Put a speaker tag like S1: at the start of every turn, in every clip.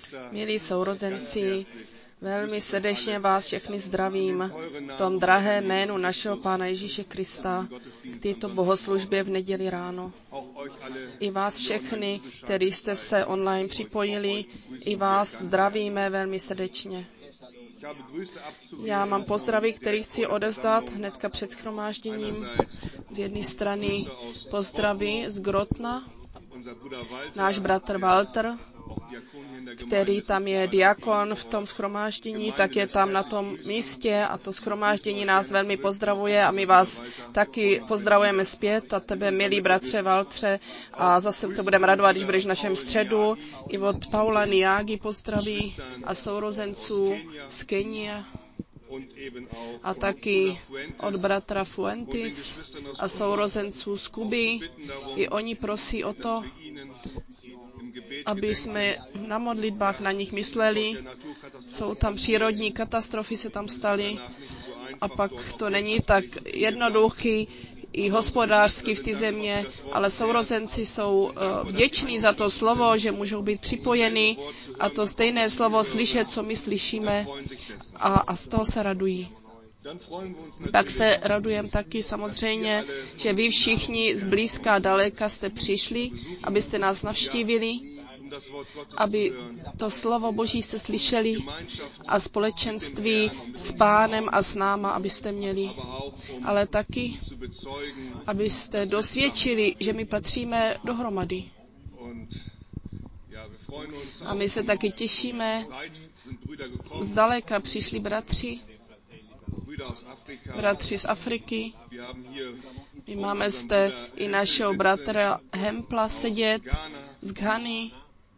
S1: Milí sourozenci, velmi srdečně vás všechny zdravím v tom drahém jménu našeho Pána Ježíše Krista k této bohoslužbě v neděli ráno. I vás všechny, kteří jste se online připojili, i vás zdravíme velmi srdečně. Já mám pozdravy, které chci odevzdat hnedka před shromážděním. Z jedné strany pozdravy z Grotna, náš bratr Walter, který tam je diakon v tom shromáždění, tak je tam na tom místě a to shromáždění nás velmi pozdravuje a my vás taky pozdravujeme zpět a tebe, milý bratře Waltře, a zase se budeme radovat, když budeš v našem středu. I od Paula Niágy pozdraví a sourozenců z Kenie a taky od bratra Fuentes a sourozenců z Kuby. I oni prosí o to, aby jsme na modlitbách na nich mysleli. Jsou tam přírodní katastrofy, se tam staly a pak to není tak jednoduchý i hospodářsky v té země, ale sourozenci jsou vděční za to slovo, že můžou být připojeni a to stejné slovo slyšet, co my slyšíme, a z toho se radují. Tak se radujeme taky samozřejmě, že vy všichni z blízka a daleka jste přišli, abyste nás navštívili, aby to slovo Boží jste slyšeli a společenství s Pánem a s náma, abyste měli. Ale taky, abyste dosvědčili, že my patříme dohromady. A my se taky těšíme. Zdaleka přišli bratři z Afriky. My máme zde i našeho bratra Hempla sedět z Ghany.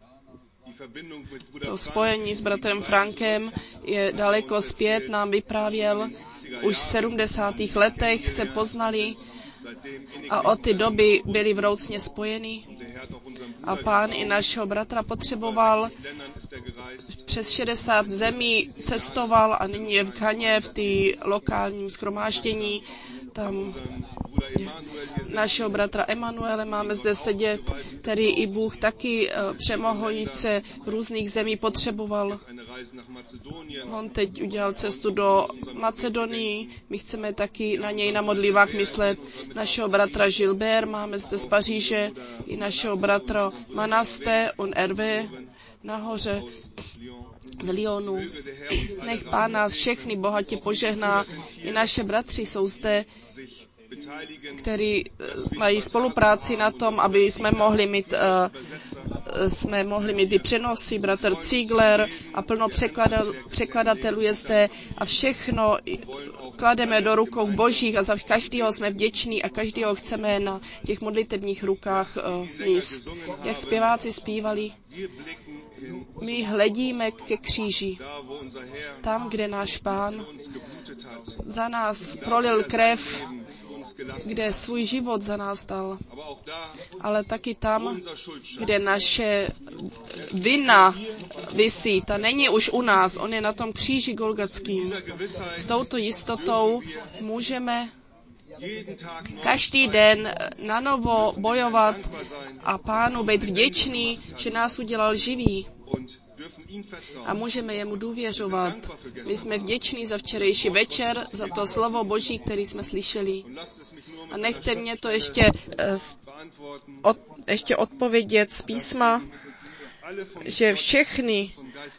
S1: To spojení s bratrem Frankem je daleko zpět, nám vyprávěl. Už v 70. letech se poznali a od té doby byli vroucně spojeni. A Pán i našeho bratra potřeboval. Přes 60 zemí cestoval a nyní je v Ghaně, v té lokálním shromáždění. Tam našeho bratra Emanuele máme zde sedět, který i Bůh taky přemohojíce v různých zemí potřeboval. On teď udělal cestu do Macedonii, my chceme taky na něj na modlitbách myslet. Našeho bratra Gilbert máme zde z Paříže, i našeho bratra Manaste, on Hervé, nahoře z Lyonu. Nech Pán nás všechny bohatě požehná. I naše bratři jsou zde, kteří mají spolupráci na tom, aby jsme mohli mít ty přenosy, bratr Ziegler a plno překladatelů je zde a všechno klademe do rukou Božích a za každého jsme vděční a každého chceme na těch modlitebních rukách míst. Jak zpěváci zpívali, my hledíme ke kříži, tam, kde náš Pán za nás prolil krev, kde svůj život za nás dal, ale taky tam, kde naše vina visí. Ta není už u nás, on je na tom kříži golgatským. S touto jistotou můžeme každý den nanovo bojovat a Pánu být vděčný, že nás udělal živý. A můžeme jemu důvěřovat. My jsme vděční za večer, za to slovo Boží, který jsme slyšeli. A nechte mě to ještě odpovědět z písma, že všechny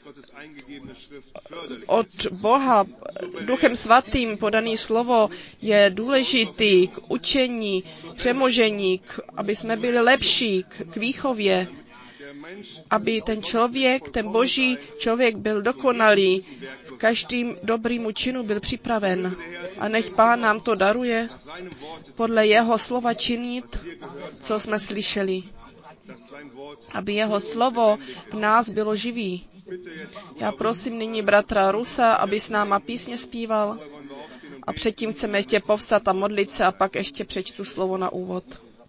S1: od Boha Duchem Svatým podané slovo je důležitý k učení, přemožení, aby jsme byli lepší, k výchově, aby ten Boží člověk byl dokonalý, v každým dobrýmu činu byl připraven. A nech Pán nám to daruje, podle jeho slova činit, co jsme slyšeli. Aby jeho slovo v nás bylo živý. Já prosím nyní bratra Rusa, aby s náma písně zpíval. A předtím chceme ještě povstat a modlit se a pak ještě přečtu slovo na úvod.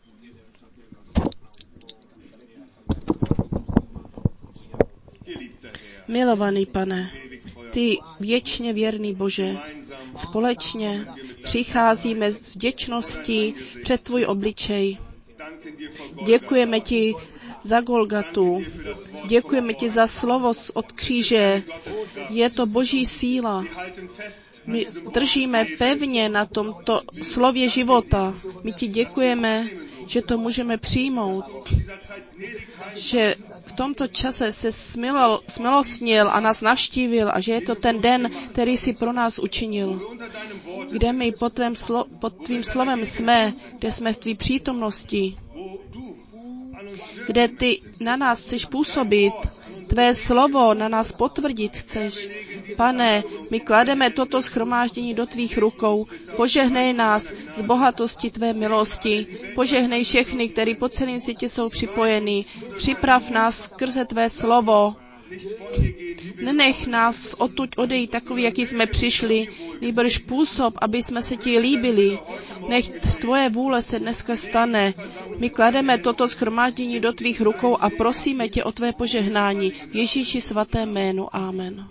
S1: Milovaný Pane, ty věčně věrný Bože, společně přicházíme s vděčností před tvůj obličej. Děkujeme ti za Golgatu, Děkujeme ti za slovo od kříže. Je to Boží síla. My držíme pevně na tomto slově života. My ti děkujeme, že to můžeme přijmout, že v tomto čase se smilostnil a nás navštívil a že je to ten den, který si pro nás učinil. Kde my pod tvým slovem jsme, kde jsme v tvý přítomnosti, kde ty na nás chceš působit, tvé slovo na nás potvrdit chceš. Pane, my klademe toto shromáždění do tvých rukou. Požehnej nás z bohatosti tvé milosti. Požehnej všechny, kteří po celém světě jsou připojení. Připrav nás skrze tvé slovo. Nenech nás odtud odejít takový, jaký jsme přišli, nýbrž působ, aby jsme se ti líbili. Nech tvoje vůle se dneska stane. My klademe toto shromáždění do tvých rukou a prosíme tě o tvé požehnání. V Ježíši svatém jménu. Amen.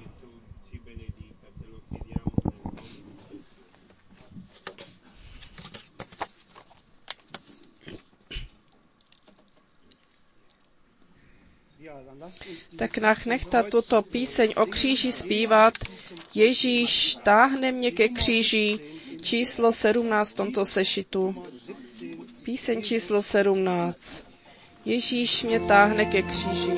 S1: Tak nechte tuto píseň o kříži zpívat. Ježíš táhne mě ke kříži, číslo 17 v tomto sešitu. Píseň číslo 17. Ježíš mě táhne ke kříži.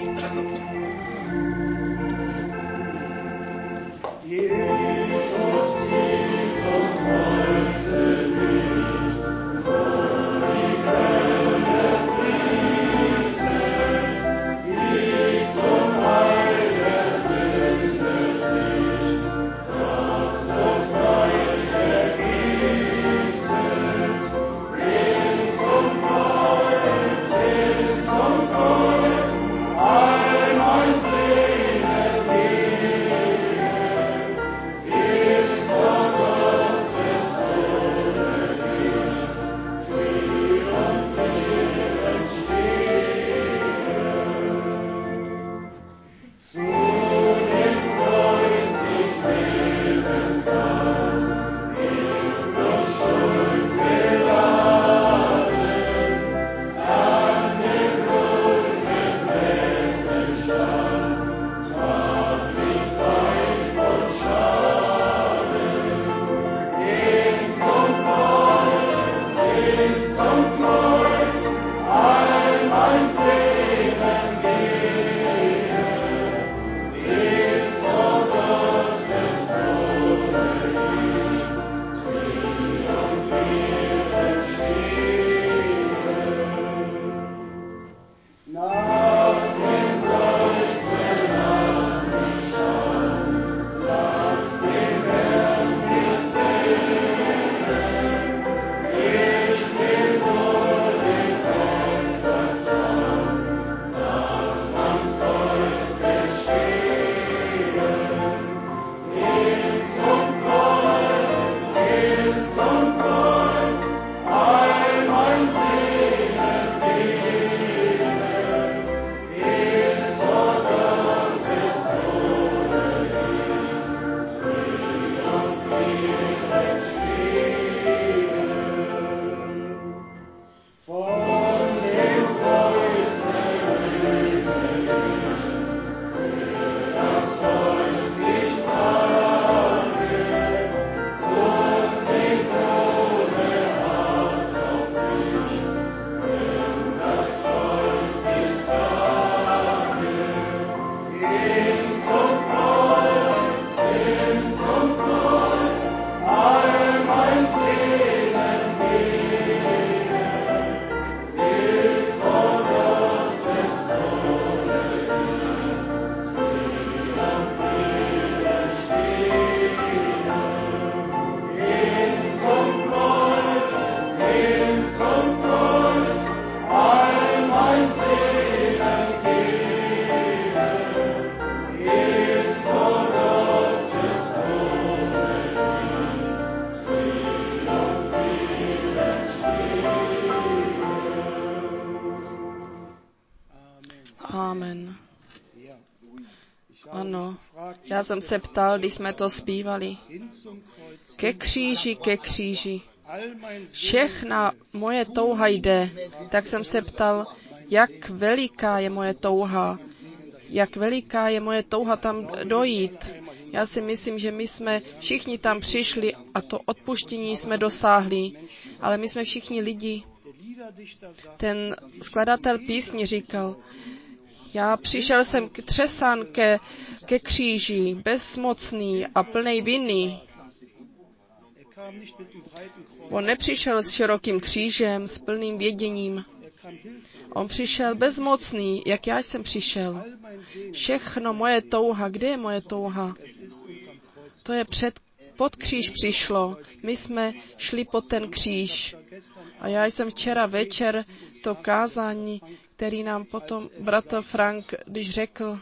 S1: Amen. Ano, já jsem se ptal, když jsme to zpívali. Ke kříži, ke kříži. Všechna moje touha jde. Tak jsem se ptal, jak veliká je moje touha. jak veliká je moje touha tam dojít. Já si myslím, že my jsme všichni tam přišli a to odpuštění jsme dosáhli, ale my jsme všichni lidi. Ten skladatel písně říkal, já přišel jsem třesan ke kříži, bezmocný a plnej viny. On nepřišel s širokým křížem, s plným věděním. On přišel bezmocný, jak já jsem přišel. Všechno moje touha, kde je moje touha? To je pod kříž přišlo. My jsme šli pod ten kříž. A já jsem včera večer to kázání, který nám potom bratr Frank, když řekl,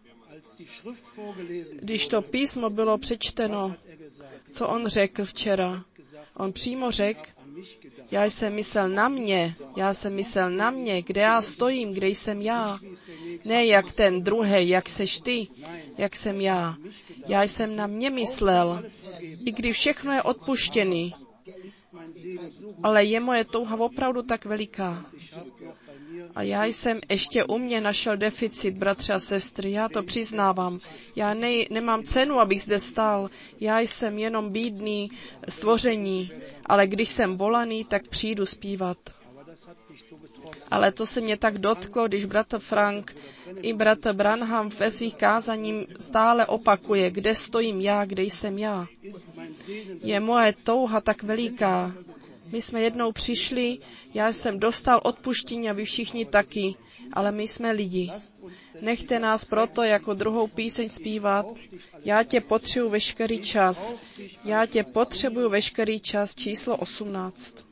S1: když to písmo bylo přečteno, co on řekl včera. On přímo řekl, já jsem myslel na mě, kde já stojím, kde jsem já. Ne jak ten druhý, jak seš ty, jak jsem já. Já jsem na mě myslel, i když všechno je odpuštěný. Ale je moje touha opravdu tak veliká. A já jsem ještě u mě našel deficit, bratři a sestry, já to přiznávám. Já nemám cenu, abych zde stál. Já jsem jenom bídný stvoření, ale když jsem volaný, tak přijdu zpívat. Ale to se mě tak dotklo, když bratr Frank i bratr Branham ve svých kázaních stále opakuje, kde stojím já, kde jsem já. Je moje touha tak veliká. My jsme jednou přišli, já jsem dostal odpuštění a vy všichni taky, ale my jsme lidi. Nechte nás proto jako druhou píseň zpívat. Já tě potřebuji veškerý čas. Já tě potřebuji veškerý čas, číslo 18.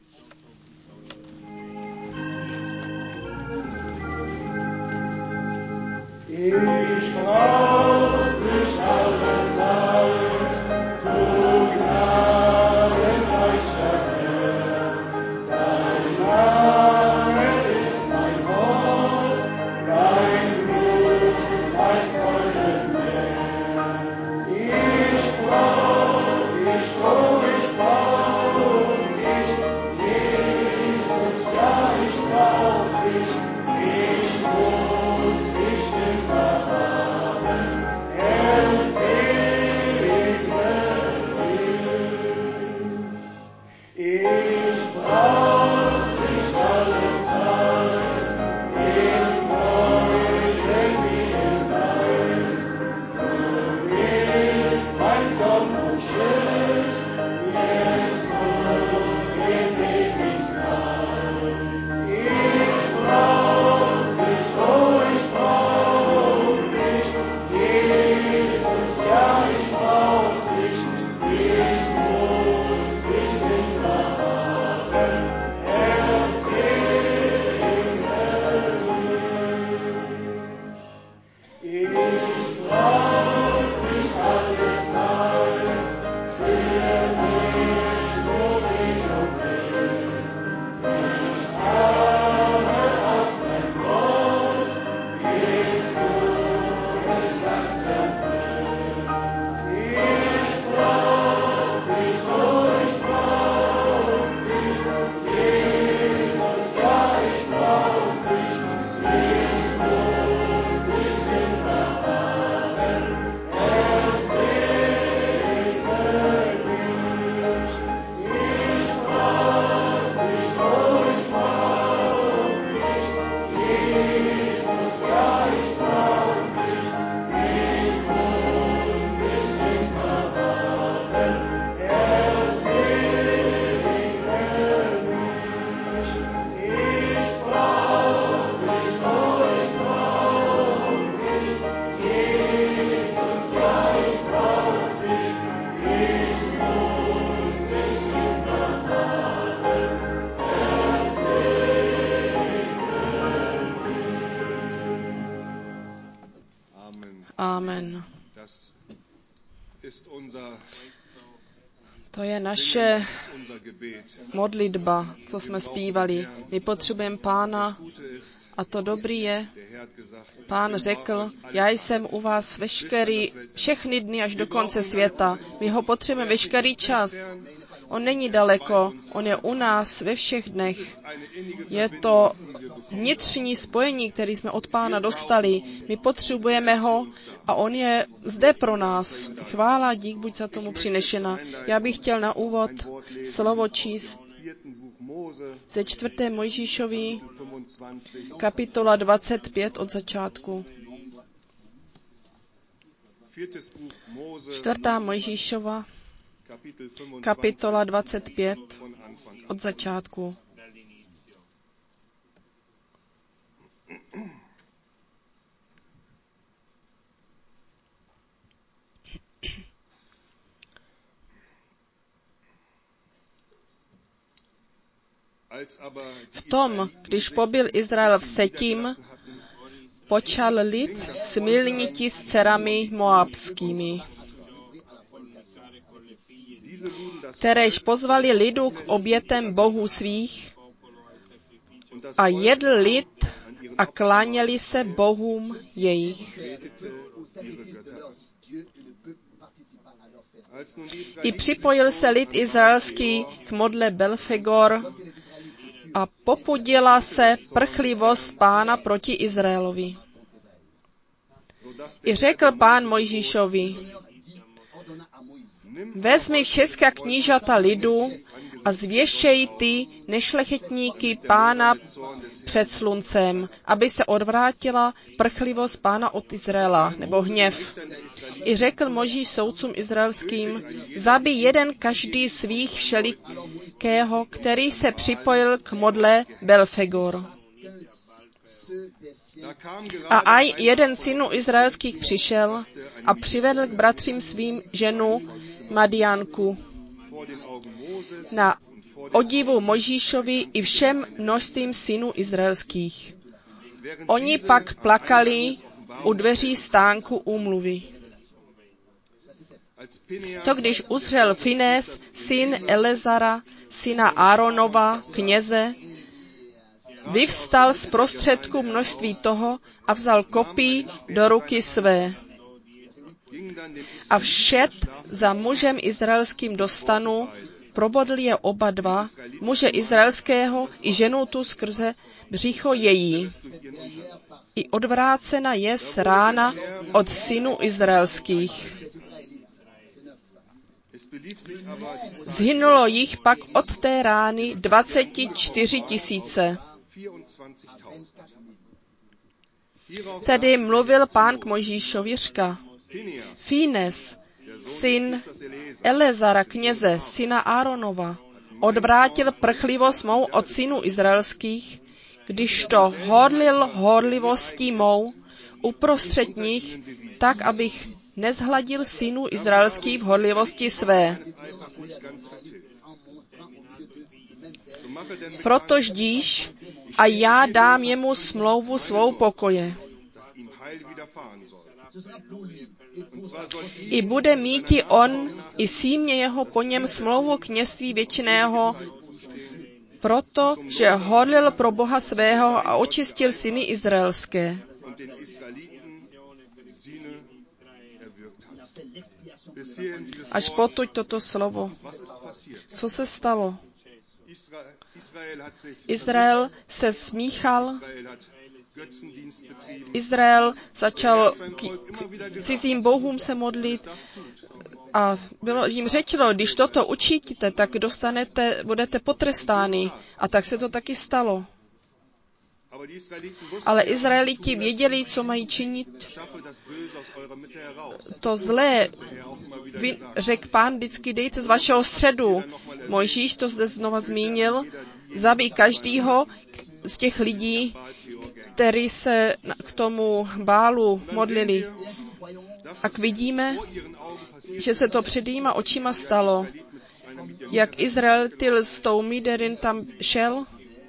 S2: Ich brauch dich alle Zeit, du gnadenreicher Herr. Dein Name ist mein Wort, dein Blut mein Freuden mehr. Ich brauch dich, Jesus, ja, ich brauch dich, ich muss dich immer haben, segne mich. Ich brauch dich alle Zeit, in Freuden wie in Leid. Du bist mein Sonn und Schild, jetzt und in Ewigkeit. Ich brauch dich, ich brauch dich, Jesus, ja, ich brauch dich, ich muss dich immer haben, segne mich. Ich brauch dich alle Zeit, für mich, wo wie du bist. Ich harre auf dein Wort, bis du es ganz erfüllst. Ich brauch dich, Jesus, ja, ich brauch dich, ich muss dich immer haben, segne mich. Ich brauch dich, Jesus, ja, ich brauch dich, ich muss dich immer haben, segne mich. Ich brauch dich, Jesus, ja, ich brauch dich, ich muss dich immer haben,
S1: Amen.
S2: Das ist unser
S1: To je naše
S2: unser Gebet.
S1: modlitba, co jsme zpívali. My potřebujeme Pána
S2: Gute ist,
S1: a to dobrý je.
S2: der Herr hat gesagt,
S1: Pán řekl, já jsem u vás všechny dny až do konce světa. My ho potřebujeme veškerý čas. On není daleko, on je u nás ve všech dnech. Je to vnitřní spojení, které jsme od Pána dostali. My potřebujeme ho a on je zde pro nás. Chvála, dík buď za tomu přinešena. Já bych chtěl na úvod slovo číst ze 4. Mojžíšovi, kapitola 25 od začátku. 4. Mojžíšova, kapitola 25 od začátku. V tom, když pobyl Izrael v Setim, počal lid smilniti s dcerami moabskými, kteréž pozvali lidu k obětem bohů svých a jedl lid a kláněli se bohům jejich. I připojil se lid izraelský k modle Belfegor a popudila se prchlivost Pána proti Izraelovi. I řekl Pán Mojžíšovi, vezmi všecka knížata lidu a zvěštěj ty nešlechetníky Pána před sluncem, aby se odvrátila prchlivost Pána od Izraela, nebo hněv. I řekl Mojžíš soudcům izraelským, zabij jeden každý svých všelikého, který se připojil k modle Belfegor. A aj jeden synů izraelských přišel a přivedl k bratřím svým ženu Madianku na odivu Mojžíšovi i všem množstvím synů izraelských. Oni pak plakali u dveří stánku úmluvy. To když uzřel Finés, syn Elezara, syna Áronova, kněze, vyvstal z prostředku množství toho a vzal kopí do ruky své. A všet za mužem izraelským do stanu, probodl je oba dva, muže izraelského i ženu tu skrze břicho její. I odvrácena je z rána od synů izraelských. Zhynulo jich pak od té rány 24 000. Tedy mluvil Pán k Mojžíšovi, řka, Finés, syn Elezara, kněze, syna Áronova, odvrátil prchlivost mou od synů izraelských, když to horlil horlivostí mou uprostřed nich, tak, abych nezhladil synů izraelských v horlivosti své. Proto ždíš a já dám jemu smlouvu svou pokoje. I bude míti on i símě jeho po něm smlouvu kněžství věčného, protože horlil pro Boha svého a očistil syny izraelské. Až potud toto slovo. Co se stalo? Izrael se smíchal, Izrael začal k cizím bohům se modlit a bylo jim řečeno, když toto učíte, tak budete potrestáni. A tak se to taky stalo. Ale Izraeliti věděli, co mají činit. To zlé, řekl Pán, vždycky dejte z vašeho středu. Mojžíš to zde znova zmínil, zabij každýho z těch lidí, kteří se k tomu Bálu modlili. A vidíme, že se to před jejíma očima stalo. Jak Izraelitil s tou Midian tam šel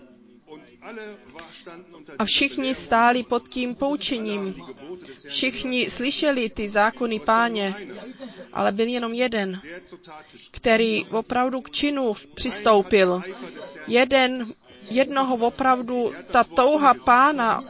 S1: a všichni stáli pod tím poučením. Všichni slyšeli ty zákony Páně, ale byl jenom jeden, který opravdu k činu přistoupil. Jednoho opravdu ta touha Pána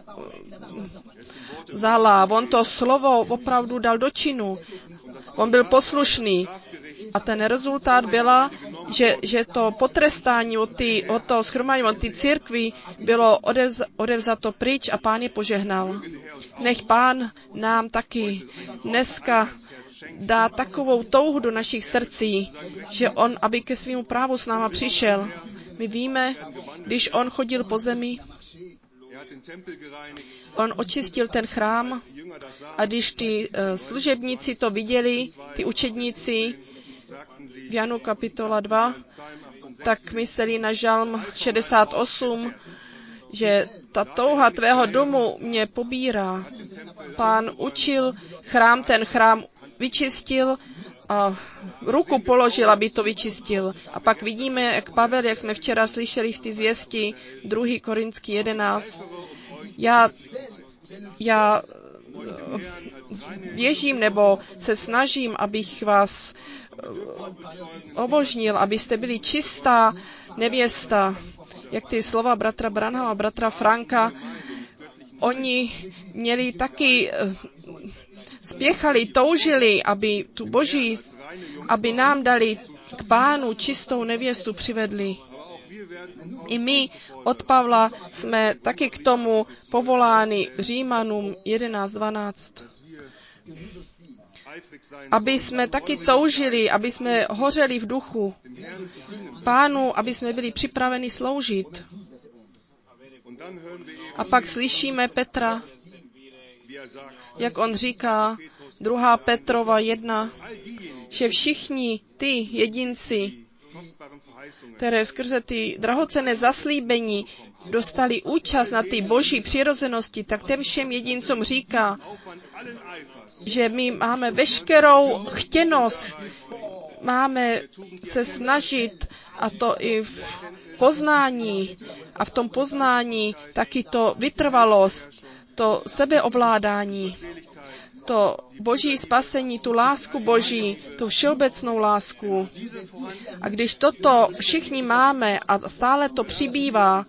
S1: vzala. On to slovo opravdu dal do činu. On byl poslušný. A ten rezultát byla, že to potrestání od toho shromáždění, od té církvi bylo odevzato pryč a Pán je požehnal. Nech Pán nám taky dneska dá takovou touhu do našich srdcí, že on, aby ke svému právu s náma přišel. My víme, když on chodil po zemi, on očistil ten chrám a když ty služebníci to viděli, ty učedníci, v Janu kapitola 2, tak mysleli na žalm 68, že ta touha tvého domu mě pobírá. Pán učil chrám, ten chrám vyčistil a ruku položil, aby to vyčistil. A pak vidíme, jak Pavel, jak jsme včera slyšeli v té zvěsti, 2. Korinský 11. Já běžím nebo se snažím, abych vás obožnil, abyste byli čistá nevěsta. Jak ty slova bratra Branhama a bratra Franka, oni měli taky, spěchali, toužili, aby tu Boží, aby nám dali k Pánu čistou nevěstu přivedli. I my od Pavla jsme taky k tomu povoláni Římanům 11:12. Aby jsme taky toužili, aby jsme hořeli v duchu Pánu, aby jsme byli připraveni sloužit. A pak slyšíme Petra, jak on říká, 2. Petrova 1, že všichni ty jedinci, které skrze ty drahocenné zaslíbení dostali účast na ty boží přirozenosti, tak těm všem jedincům říká, že my máme veškerou chtěnost, máme se snažit, a to i v poznání, a v tom poznání taky to vytrvalost, to sebeovládání, to boží spasení, tu lásku boží, tu všeobecnou lásku. A když toto všichni máme a stále to přibývá,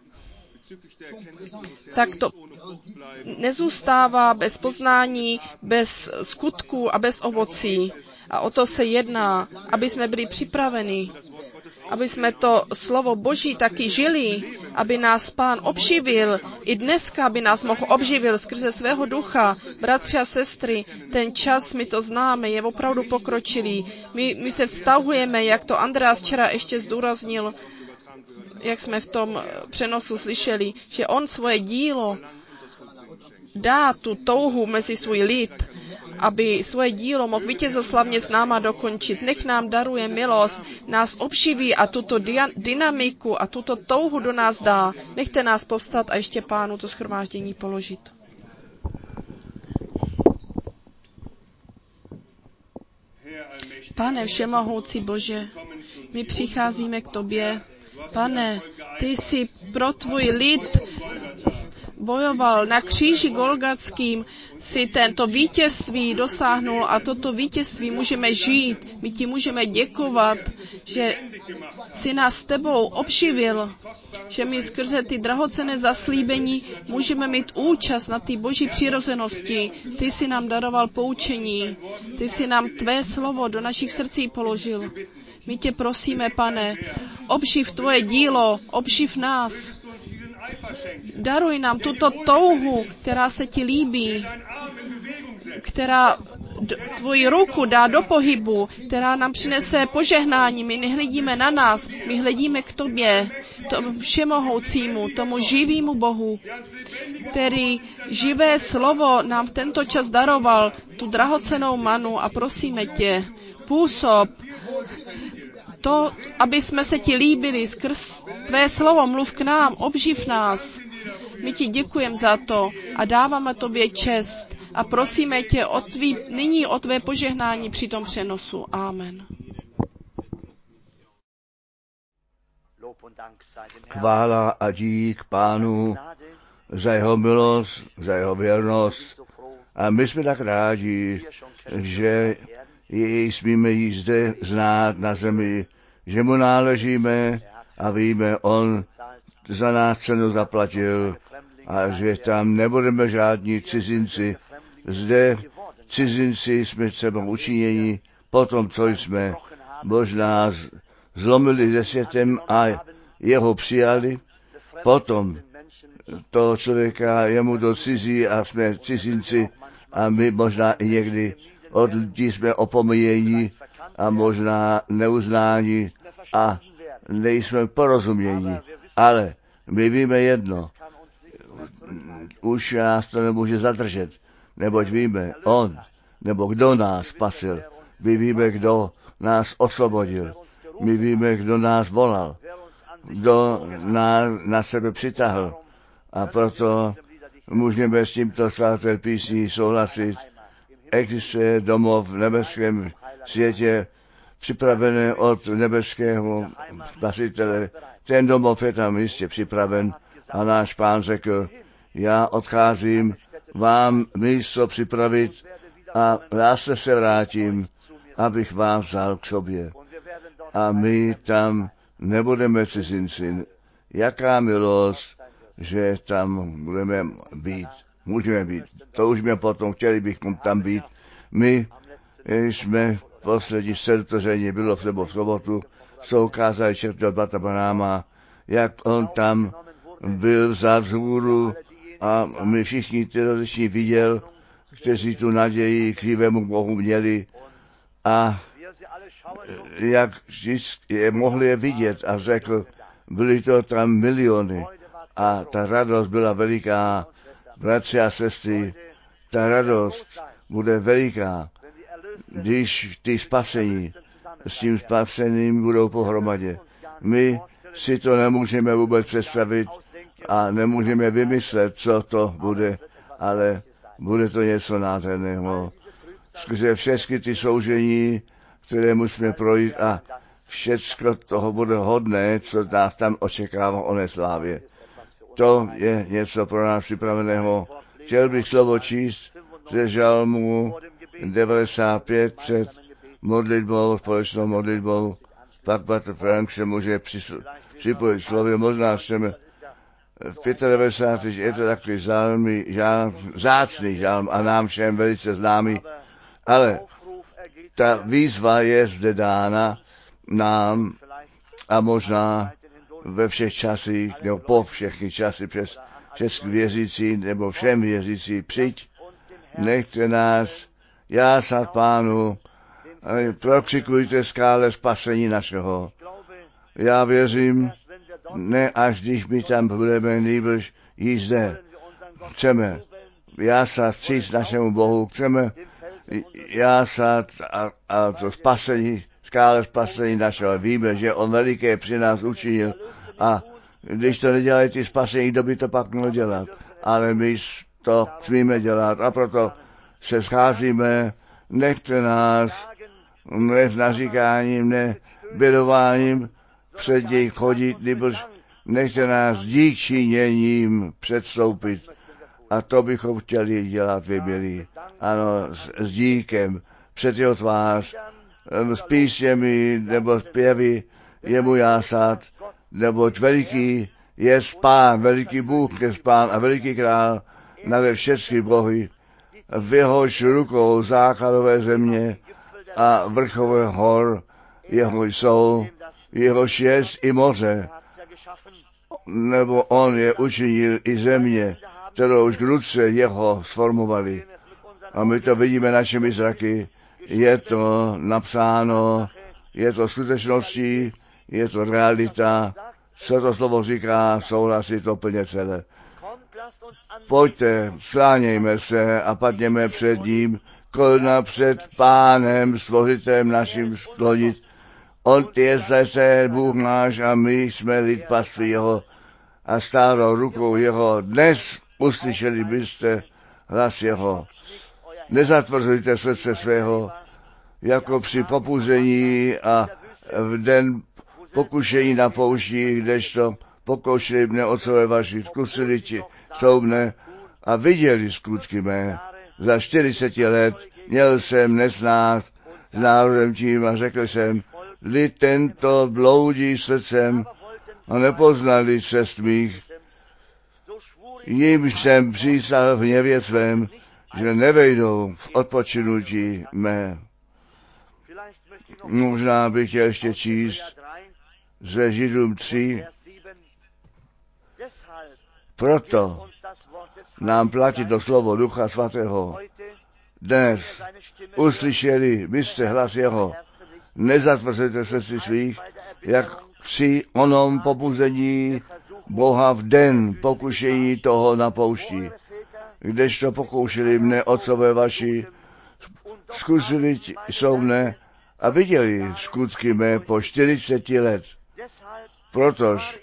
S1: tak to nezůstává bez poznání, bez skutků a bez ovocí. A o to se jedná, aby jsme byli připraveni, aby jsme to slovo Boží taky žili, aby nás Pán obživil, i dneska, aby nás mohl obživil skrze svého ducha. Bratři a sestry, ten čas, my to známe, je opravdu pokročilý. My se vztahujeme, jak to Andreas včera ještě zdůraznil, jak jsme v tom přenosu slyšeli, že on svoje dílo dá tu touhu mezi svůj lid, aby svoje dílo mohl vítězoslavně s náma dokončit. Nech nám daruje milost, nás obživí a tuto dynamiku a tuto touhu do nás dá. Nechte nás povstat a ještě Pánu to shromáždění položit. Pane všemohoucí Bože, my přicházíme k tobě. Pane, ty jsi pro tvůj lid bojoval na kříži Golgatským, si tento vítězství dosáhnul a toto vítězství můžeme žít. My ti můžeme děkovat, že jsi nás s tebou obživil, že my skrze ty drahocenné zaslíbení můžeme mít účast na té boží přirozenosti. Ty jsi nám daroval poučení, ty jsi nám tvé slovo do našich srdcí položil. My tě prosíme, Pane, obživ tvoje dílo, obživ nás. Daruj nám tuto touhu, která se ti líbí, která tvoji ruku dá do pohybu, která nám přinese požehnání. My nehledíme na nás, my hledíme k tobě, tomu všemohoucímu, tomu živému Bohu, který živé slovo nám v tento čas daroval, tu drahocennou manu, a prosíme tě, působ to, aby jsme se ti líbili skrz tvé slovo, mluv k nám, obživ nás. My ti děkujeme za to a dáváme tobě čest a prosíme tě nyní o tvé požehnání při tom přenosu. Amen.
S3: Chvála a dík Pánu za jeho milost, za jeho věrnost. A my jsme tak rádi, že jej smíme jí zde znát na zemi, že mu náležíme a víme, on za nás cenu zaplatil a že tam nebudeme žádní cizinci. Zde cizinci jsme třeba učiněni po tom, co jsme možná zlomili se světem a jeho přijali, potom toho člověka jemu do cizí a jsme cizinci a my možná i někdy od lidí jsme opomíjení a možná neuznáni a nejsme porozumění, ale my víme jedno, už nás to nemůže zadržet, neboť víme, on, nebo kdo nás spasil, my víme, kdo nás osvobodil, my víme, kdo nás volal, kdo nás na sebe přitáhl a proto můžeme s tímto svaté písní souhlasit. Existuje domov v nebeském světě, připravené od nebeského Spasitele. Ten domov je tam jistě připraven a náš Pán řekl, já odcházím vám místo připravit a já se vrátím, abych vás vzal k sobě. A my tam nebudeme cizinci. Jaká milost, že tam budeme být, můžeme být. Toužíme potom, chtěli bychom tam být. My jsme v poslední středotoření, bylo v sobotu, jsou kázali čertého bratra Branhama, jak on tam byl vzat z hůru a my všichni ty rozliční viděl, kteří tu naději k živému Bohu měli a jak je mohli je vidět a řekl, byly to tam miliony a ta radost byla veliká. Bratři a sestry, ta radost bude veliká, když ty spasení s tím spaseným budou pohromadě. My si to nemůžeme vůbec představit a nemůžeme vymyslet, co to bude, ale bude to něco nádherného. Skrze všechny ty soužení, které musíme projít a všecko toho bude hodné, co nás tam očekává o neslávě. To je něco pro nás připraveného. Chtěl bych slovo číst ze žalmu 95 před modlitbou, společnou modlitbou. Pak Bratr Frank se může připojit slově. Možná chceme v 95. je to takový vzácný žalm a nám všem velice známý, ale ta výzva je zde dána nám a možná ve všech časích, nebo po všechny časy přes český věřící, nebo všem věřící, přijď, nechte nás jásat Pánu, prokřikujte skále spasení našeho. Já věřím, ne až když my tam budeme, nýbrž již zde. Chceme jásat vstříc našemu Bohu, chceme jásat a to spasení, skále spasení našeho. Víme, že on veliké při nás učinil a když to nedělají ty spasení, kdo by to pak měl dělat. Ale my to smíme dělat a proto se scházíme, nechte nás, ne s naříkáním, ne bědováním před něj chodit, nebož nechte nás dík činěním předstoupit. A to bychom chtěli dělat, vy milí. Ano, s díkem před jeho tvář, s písněmi nebo zpěvy jemu jásat, neboť veliký je Pán, veliký Bůh je Pán a veliký král nade všechny bohy. V jehož rukou základové země a vrchové hor jeho jsou, jehož jest i moře, nebo on je učinil i země, kterou už ruce jeho sformovali. A my to vidíme našimi zraky, je to napsáno, je to skutečností, je to realita, co to slovo říká, souhlasí to plně celé. Pojďte, sklánějme se a padněme před ním, kolena před Pánem, stvořitelem naším sklonit. On je zase Bůh náš a my jsme lid pastvy jeho a stálou rukou jeho. Dnes uslyšeli byste hlas jeho. Nezatvrzujte srdce svého, jako při popuzení a v den pokušení na poušti, kdežto pokoušeli mne otcové vaši, zkusili ti soubne a viděli skutky mé. Za 40 let měl jsem nesnát s národem tím a řekl jsem, lid tento bloudí srdcem a nepoznali cest mých. Jím jsem přísahal v hněvě svém, že nevejdou v odpočinutí mé. Možná bych chtěl ještě číst ze Židům 3. Proto nám platí to slovo Ducha Svatého. Dnes uslyšeli byste hlas jeho. Nezatvrzejte srdci svých, jak při onom pobuzení Boha v den pokušení toho na poušti. Kdežto pokoušeli mne otcové vaši, zkusili jsou mne a viděli skutky mé po 40 let. Protož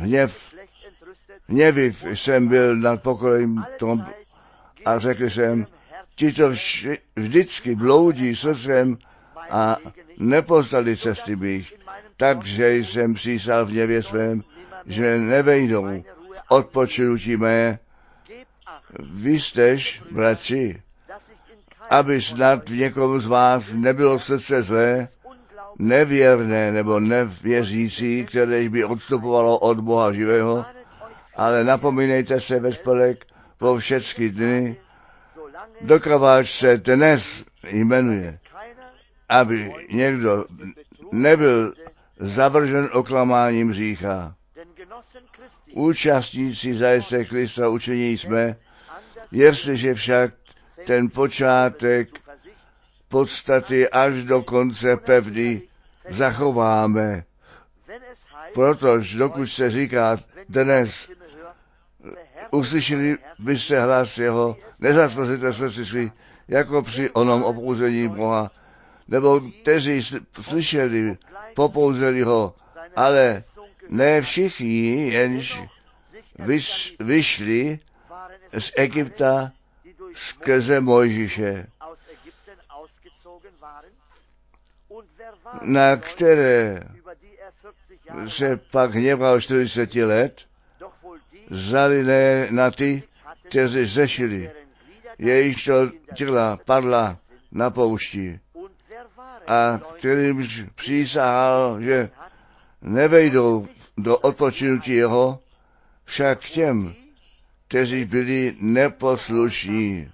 S3: hněviv jsem byl nad pokojem tom a řekl jsem, tito vždycky bloudí srdcem a nepoznali cesty mých, takže jsem přísal v hněvě svém, že nevejdou v odpočinutí mé. Vy jstež, bratři, aby snad v někomu z vás nebylo srdce zlé, nevěrné nebo nevěřící, které by odstupovalo od Boha živého, ale napomínejte se ve spolek po všechny dny, dokud se dnes jmenuje, aby někdo nebyl zavržen oklamáním hřícha. Účastníci zajisté Krista učení jsme, jestliže však ten počátek podstaty až do konce pevný zachováme. Protože dokud se říká dnes, uslyšeli byste hlas jeho, nezatvrzejte srdci svý, jako při onom opouzení Boha, nebo kteří slyšeli, popouzeli ho, ale ne všichni, jenž vyšli z Egypta skrze Mojžíše, na které se pak hněval 40 let, vzali ne na ty, kteří zřešili, jejichž to těla padla na poušti a kterým přísahal, že nevejdou do odpočinutí jeho, však těm, kteří byli neposlušní.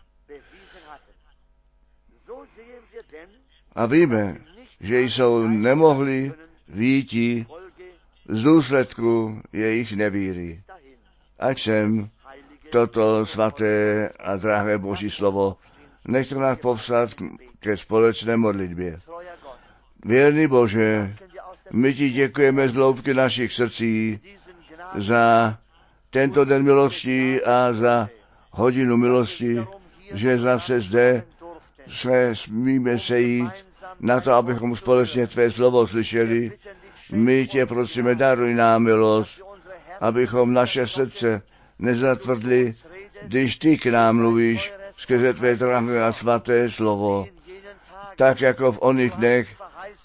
S3: A víme, že jsou nemohli výjít z důsledku jejich nevíry. Ať jsem toto svaté a drahé Boží slovo, nechte nás povstat ke společné modlitbě. Věrný Bože, my ti děkujeme z hloubky našich srdcí za tento den milosti a za hodinu milosti, že zase zde se smíme sejít na to, abychom společně tvé slovo slyšeli. My tě prosíme, daruj nám milost, abychom naše srdce nezatvrdli, když ty k nám mluvíš skrze tvé drahé a svaté slovo. Tak jako v oných dnech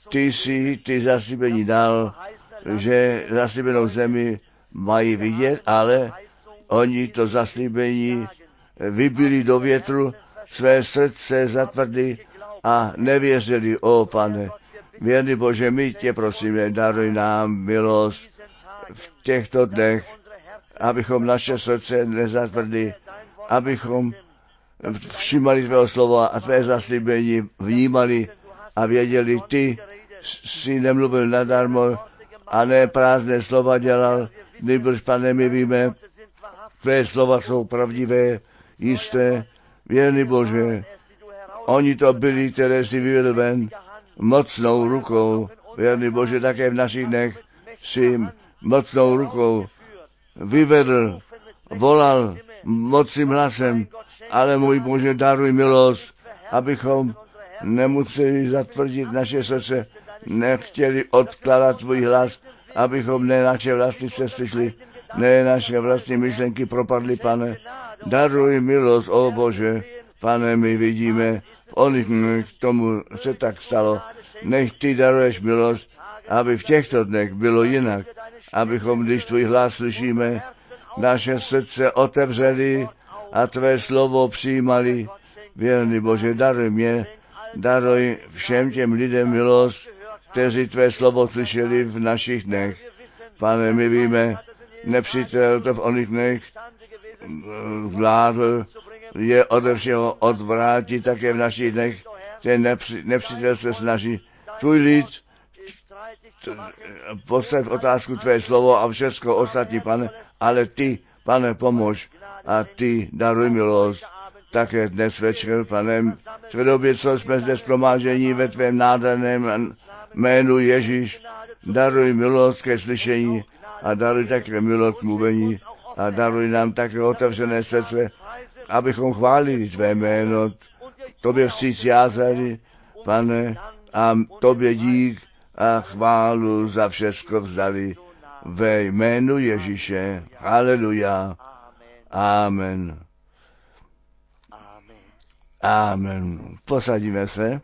S3: ty zaslíbení dal, že zaslíbenou zemi mají vidět, ale oni to zaslíbení vybili do větru, své srdce zatvrdli a nevěřili, o Pane. Věrný Bože, my tě prosíme, daruj nám milost v těchto dnech, abychom naše srdce nezatvrdli, abychom všímali tvého slova a tvé zaslíbení vnímali a věděli, ty jsi nemluvil nadarmo a ne prázdné slova dělal, nýbrž, Pane, my víme, tvé slova jsou pravdivé, jisté, věrný Bože. Oni to byli, které si vyvedl ven mocnou rukou. Věrný Bože, také v našich dnech si mocnou rukou vyvedl, volal mocným hlasem, ale můj Bože, daruj milost, abychom nemuseli zatvrdit naše srdce, nechtěli odkládat tvůj hlas, abychom ne naše vlastní cesty šli, ne naše vlastní myšlenky propadly, Pane. Daruj milost, o Bože, Pane, my vidíme, v oných tomu se tak stalo. Nech ty daruješ milost, aby v těchto dnech bylo jinak, abychom, když tvůj hlas slyšíme, naše srdce otevřeli a tvé slovo přijímali. Věrný Bože, daruj mě, daruj všem těm lidem milost, kteří tvé slovo slyšeli v našich dnech. Pane, my víme, nepřítel to v oných dnech vládl, je ode všeho odvrátit také v našich dnech. Ten nepřítel se snaží tvůj lid, postav otázku tvé slovo a všechno ostatní, pane, ale ty, pane, pomož a ty daruj milost. Také dnes večer, pane, v době, co jsme zde shromáždění ve tvém nádherném jménu Ježíš, daruj milost ke slyšení a daruj také milost k mluvení a daruj nám také otevřené srdce, abychom chválili tvé jméno, tobě vstříc jázali, pane, a tobě dík a chválu za všechno vzdali ve jménu Ježíše. Haleluja. Amen. Amen. Posadíme se.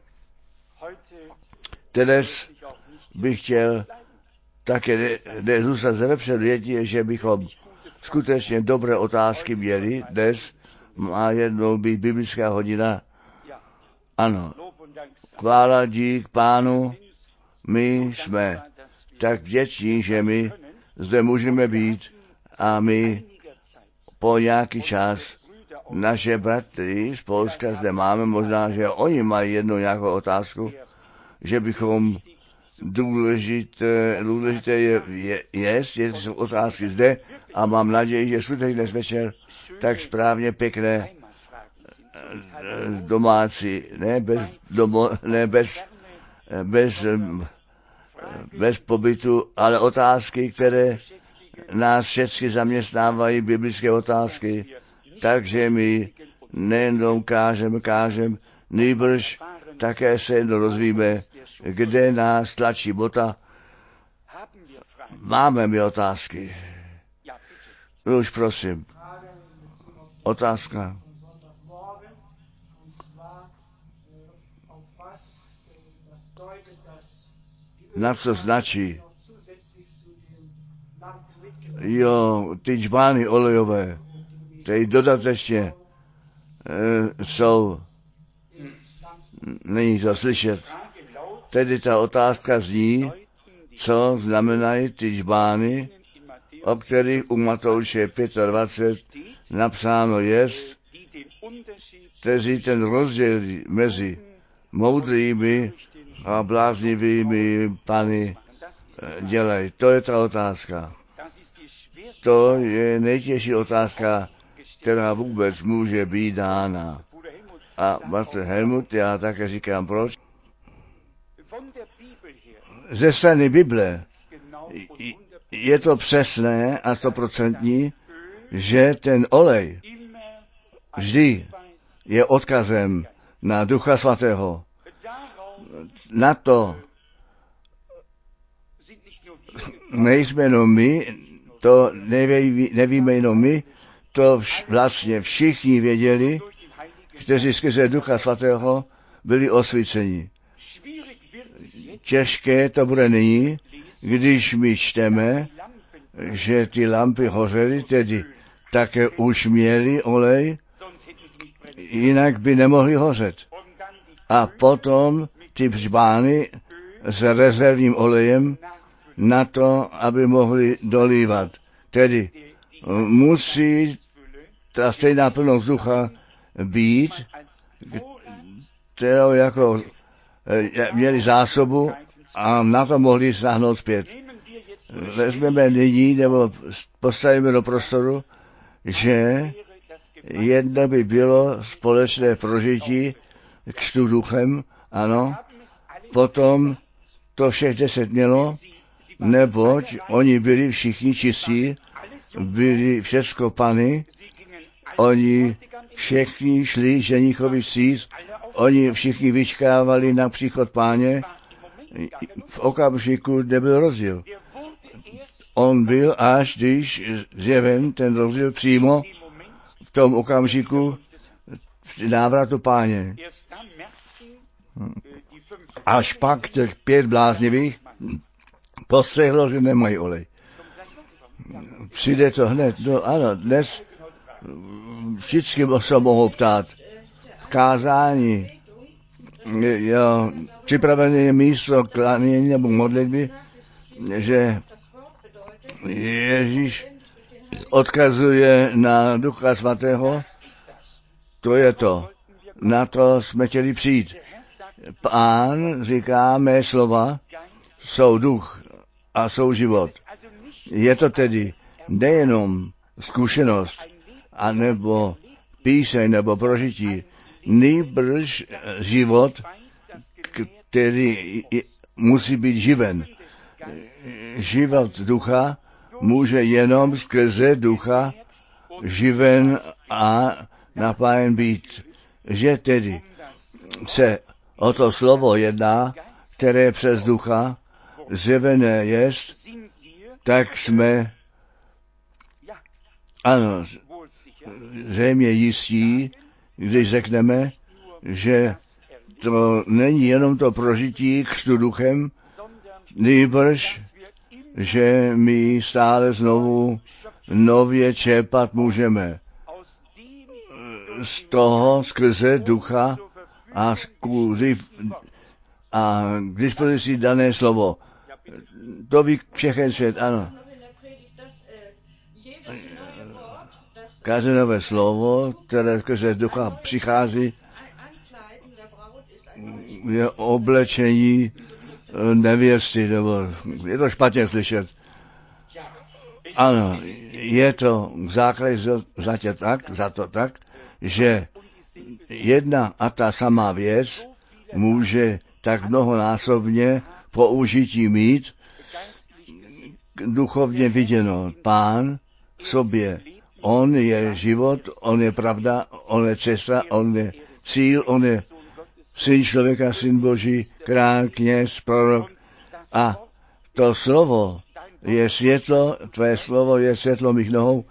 S3: Dnes bych chtěl také zůstat zlepšen větě, že bychom skutečně dobré otázky měli. Dnes má jednou být biblická hodina. Ano. Chvála dík Pánu. My jsme tak vděční, že my zde můžeme být a my po nějaký čas naše bratry z Polska zde máme, možná, že oni mají jednu nějakou otázku, že bychom důležité je, že jsou otázky zde a mám naději, že skutečně dnes večer tak správně pěkné domácí, bez pobytu, ale otázky, které nás všechny zaměstnávají, biblické otázky, takže my nejenom kážem, nýbrž také se jedno rozvíme, kde nás tlačí bota. Máme my otázky. Už prosím. Otázka. Na co značí? Jo, ty džbány olejové, ty dodatečně jsou, není to slyšet. Tedy ta otázka zní, co znamenají ty džbány, o kterých u Matouše 25 napsáno jest, kteří ten rozdíl mezi moudrými a bláznivými pány dělají. To je ta otázka. To je nejtěžší otázka, která vůbec může být dána. A bratr Helmut, já také říkám proč. Ze strany Bible je to přesné a 100%, že ten olej vždy je odkazem na Ducha Svatého. Na to nejsme jenom my, to nevíme jenom my, to vlastně všichni věděli, kteří skrze Ducha Svatého byli osvíceni. Těžké to bude nyní, když my čteme, že ty lampy hořely, tedy také už měli olej, jinak by nemohli hořet. A potom ty džbány s rezervním olejem na to, aby mohli dolívat. Tedy musí ta stejná plnost ducha být, kterou jako měli zásobu a na to mohli sáhnout zpět. Vezmeme nyní, nebo postavíme do prostoru, že jedno by bylo společné prožití křtu duchem, ano, potom to všech 10 mělo, neboť oni byli všichni čistí, byli všecko pany, oni všichni šli ženichovi vstříc, oni všichni vyčkávali na příchod Páně v okamžiku, kde byl rozdíl. On byl, až když zjeven ten rozdíl přímo v tom okamžiku návratu Páně. Až pak těch 5 bláznivých postřehlo, že nemají olej. Přijde to hned. No ano, dnes všichni se mohou ptát. V kázání jo, připravené je místo klánění nebo modlitby, že Ježíš odkazuje na Ducha Svatého. To je to. Na to jsme chtěli přijít. Pán říká, mé slova jsou duch a jsou život. Je to tedy nejenom zkušenost, anebo píseň, nebo prožití, nýbrž život, který musí být živen. Život ducha může jenom skrze ducha živen a napájen být. Že tedy se o to slovo jedná, které přes ducha zjevené jest, tak jsme, ano, zřejmě jistí, když řekneme, že to není jenom to prožití křtu duchem, nýbrž, že my stále znovu nově čerpat můžeme z toho skrze ducha a k dispozici dané slovo. To ví všechen svět, ano. Každé nové slovo, které skrze ducha přichází, je oblečení nevěsty, nebo je to špatně slyšet. Ano, je to v základě za to tak, že jedna a ta samá věc může tak mnohonásobně použití mít, duchovně viděno. Pán v sobě, on je život, on je pravda, on je cesta, on je cíl, on je syn člověka, syn Boží, král, kněz, prorok. A to slovo je světlo, tvé slovo je světlo mých nohou,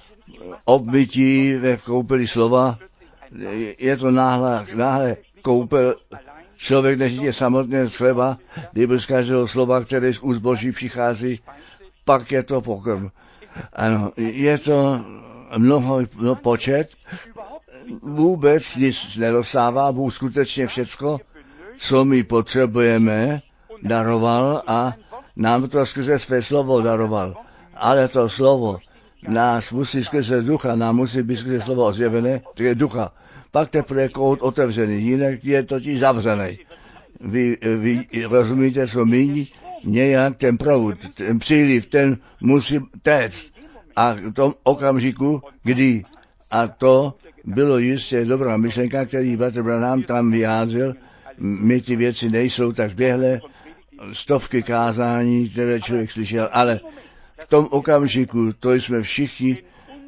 S3: obmytí ve koupeli slova, je to náhle koupel, člověk nežije samotně z chleba, kdyby z každého slova, které z úst Boží přichází, pak je to pokrm. Ano, je to mnoho počet, vůbec nic nedostává, Bůh skutečně všecko, co my potřebujeme, daroval a nám to skrze své slovo daroval. Ale to slovo nás musí skrze ducha, nám musí být skrze slovo ozjevené, to je ducha. Pak teprve kout otevřený, jinak je totiž zavřený. Vy rozumíte, co míní? Nějak ten proud, ten příliv, ten musí téct. A v tom okamžiku, kdy, a to bylo jistě dobrá myšlenka, který bratr Branham tam vyjádřil, my ty věci nejsou tak běhlé, stovky kázání, které člověk slyšel, ale v tom okamžiku, to jsme všichni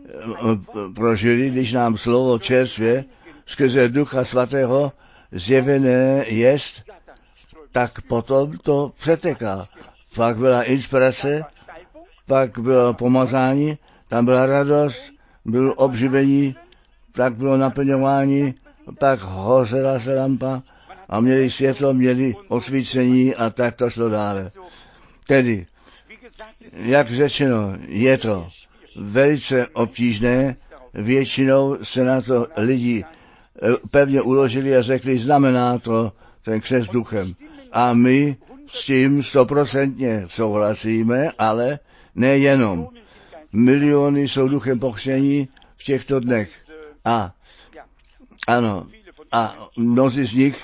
S3: prožili, když nám slovo čerstvě skrze Ducha Svatého zjevené jest, tak potom to přeteká. Pak byla inspirace, pak bylo pomazání, tam byla radost, bylo obživení, tak bylo naplňování, pak hořela se lampa a měli světlo, měli osvícení a tak to šlo dále. Tedy, jak řečeno, je to velice obtížné, většinou se na to lidi pevně uložili a řekli, znamená to ten křest duchem. A my s tím 100% souhlasíme, ale nejenom. Miliony jsou duchem pokřtění v těchto dnech. A ano, a mnozí z nich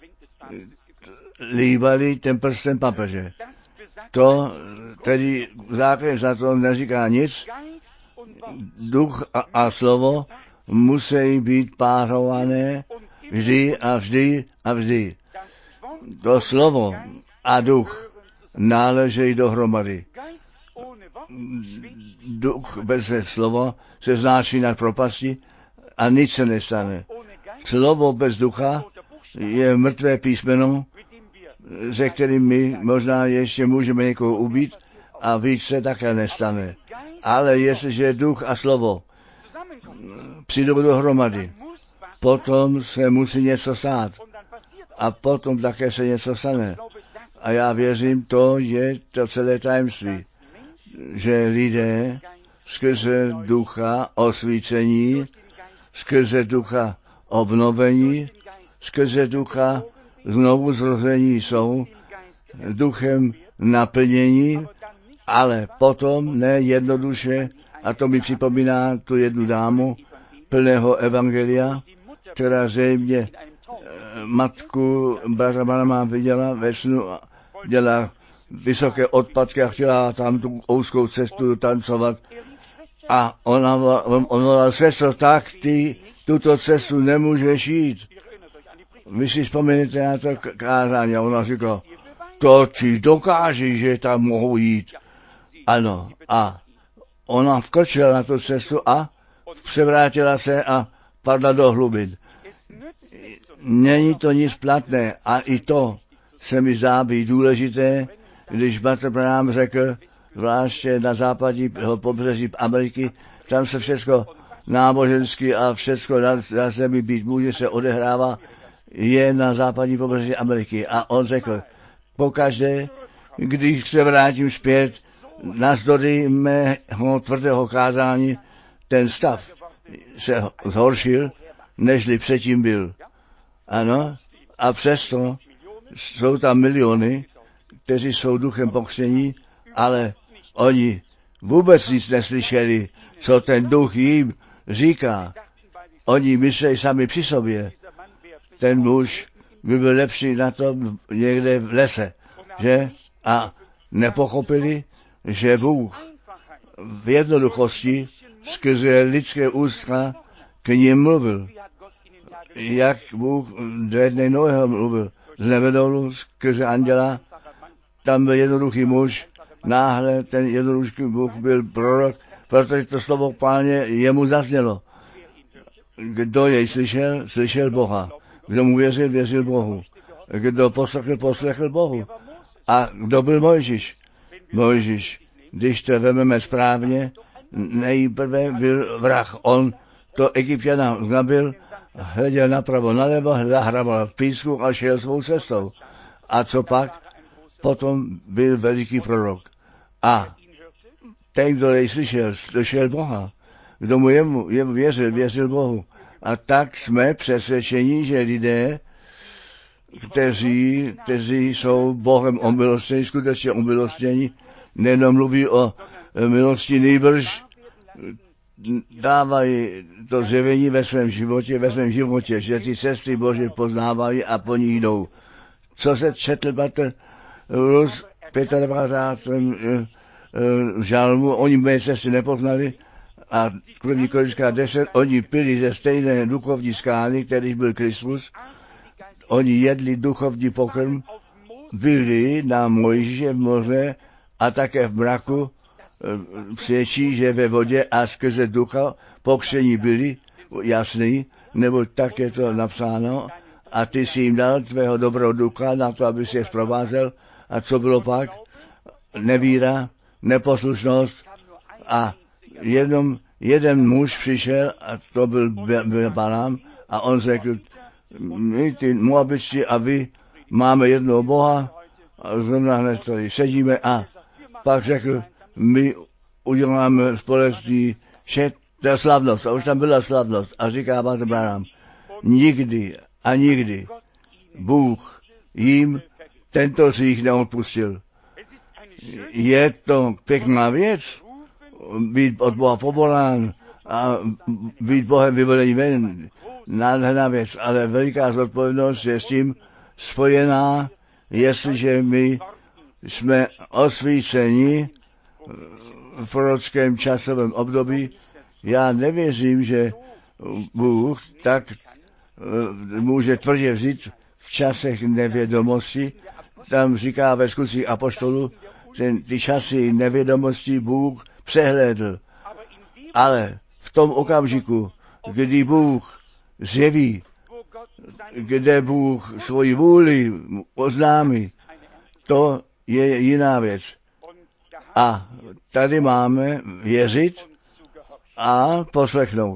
S3: líbali ten prsten papeže. To tedy základně za to neříká nic. Duch a slovo musí být párované vždy a vždy a vždy. To slovo a duch náležejí dohromady. Duch bez slova se znáší nad propasti a nic se nestane. Slovo bez ducha je mrtvé písmeno, se kterým my možná ještě můžeme někoho ubít a víc se také nestane. Ale jestliže duch a slovo přijdou dohromady, potom se musí něco stát a potom také se něco stane. A já věřím, to je to celé tajemství, že lidé skrze ducha osvícení, skrze ducha obnovení, skrze ducha znovu zrození jsou duchem naplnění, ale potom ne jednoduše, a to mi připomíná tu jednu dámu plného evangelia, která zřejmě matku bratra Branhama viděla ve snu, dělala vysoké odpadky a chtěla tam tu ouzkou cestu tancovat. A ona volala, sestro, tak ty tuto cestu nemůžeš jít. Vy si vzpomínáte na to kázání a ona říkala, to ti dokáží, že tam mohou jít. Ano, a ona vkročila na tu cestu a převrátila se a padla do hlubin. Není to nic platné a i to se mi zdá být důležité, když bratr Branham řekl, zvláště na západní pobřeží Ameriky, tam se všechno náboženský a všechno na zemi být může, se odehrává, je na západní pobřeží Ameriky. A on řekl, pokaždé, když se vrátím zpět, navzdory mého tvrdého kázání, ten stav se zhoršil, nežli předtím byl. Ano, a přesto jsou tam miliony, kteří jsou duchem pokřtění, ale oni vůbec nic neslyšeli, co ten duch jim říká. Oni myslí sami při sobě. Ten muž by byl lepší na tom někde v lese, že? A nepochopili, že Bůh v jednoduchosti skrze lidské ústa k nim mluvil. Jak Bůh do jedné Noého mluvil z nebedolu skrze anděla, tam byl jednoduchý muž, náhle ten jednoduchý Bůh byl prorok, protože to slovo Páně jemu zaznělo. Kdo jej slyšel, slyšel Boha. Kdo mu věřil, věřil Bohu. Kdo poslechl Bohu. A kdo byl Mojžíš? Mojžíš, když to vememe správně, nejprve byl vrah. On to Egypťana zabil, hleděl napravo, nalevo, zahrabal v písku a šel svou cestou. A co pak? Potom byl veliký prorok. A ten, kdo jej slyšel, slyšel Boha. Kdo mu jemu věřil, věřil Bohu. A tak jsme přesvědčeni, že lidé, kteří jsou Bohem omilostněni, skutečně omilostněni, nejenom mluví o milosti, nýbrž dávají to zjevení ve svém životě, že ty cesty Boží poznávají a po ní jdou. Co se četl Bratr Rus 95. žalmu, oni mé cesty nepoznali a 1. Korinská 10, oni pili ze stejné duchovní skály, který byl Kristus, oni jedli duchovní pokrm, byli na Mojžíše v moře a také v mraku, svědčí, že ve vodě a skrze ducha pokřtění byli, jasný, nebo tak je to napsáno, a ty si jim dal tvého dobrého ducha na to, aby si je zprovázel. A co bylo pak? Nevíra, neposlušnost a jenom jeden muž přišel a to byl Balám a on řekl, my ty Moabitští a vy máme jednoho Boha a zrovna hned tady sedíme a pak řekl, my uděláme společný to je slavnost a už tam byla slavnost a říká Bratr Branham, nikdy a nikdy Bůh jim tento hřích neodpustil. Je to pěkná věc, být od Boha povolán a být Bohem vyvolený ven, nádherná věc, ale veliká zodpovědnost je s tím spojená, jestliže my jsme osvíceni v prorockém časovém období. Já nevěřím, že Bůh tak může tvrdě vzít v časech nevědomosti. Tam říká ve Skutcích apoštolů, že ty časy nevědomosti Bůh přehlédl. Ale v tom okamžiku, kdy Bůh zjeví, kde Bůh svoji vůli oznámí, to je jiná věc. A tady máme věřit a poslechnout.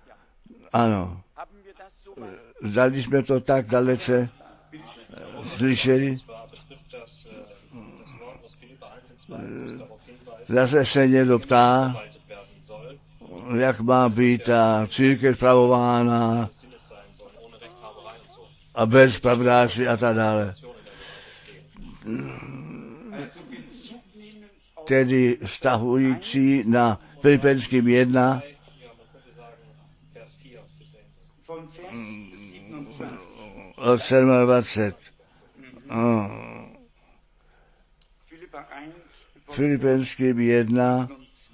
S3: Ano. Zdali jsme to tak dalece slyšeli. Zase se někdo ptá, jak má být ta církev spravována a bez pravdářství a tak dále. Tedy vztahující na Filipenským 1, od 27. Filipenským 1.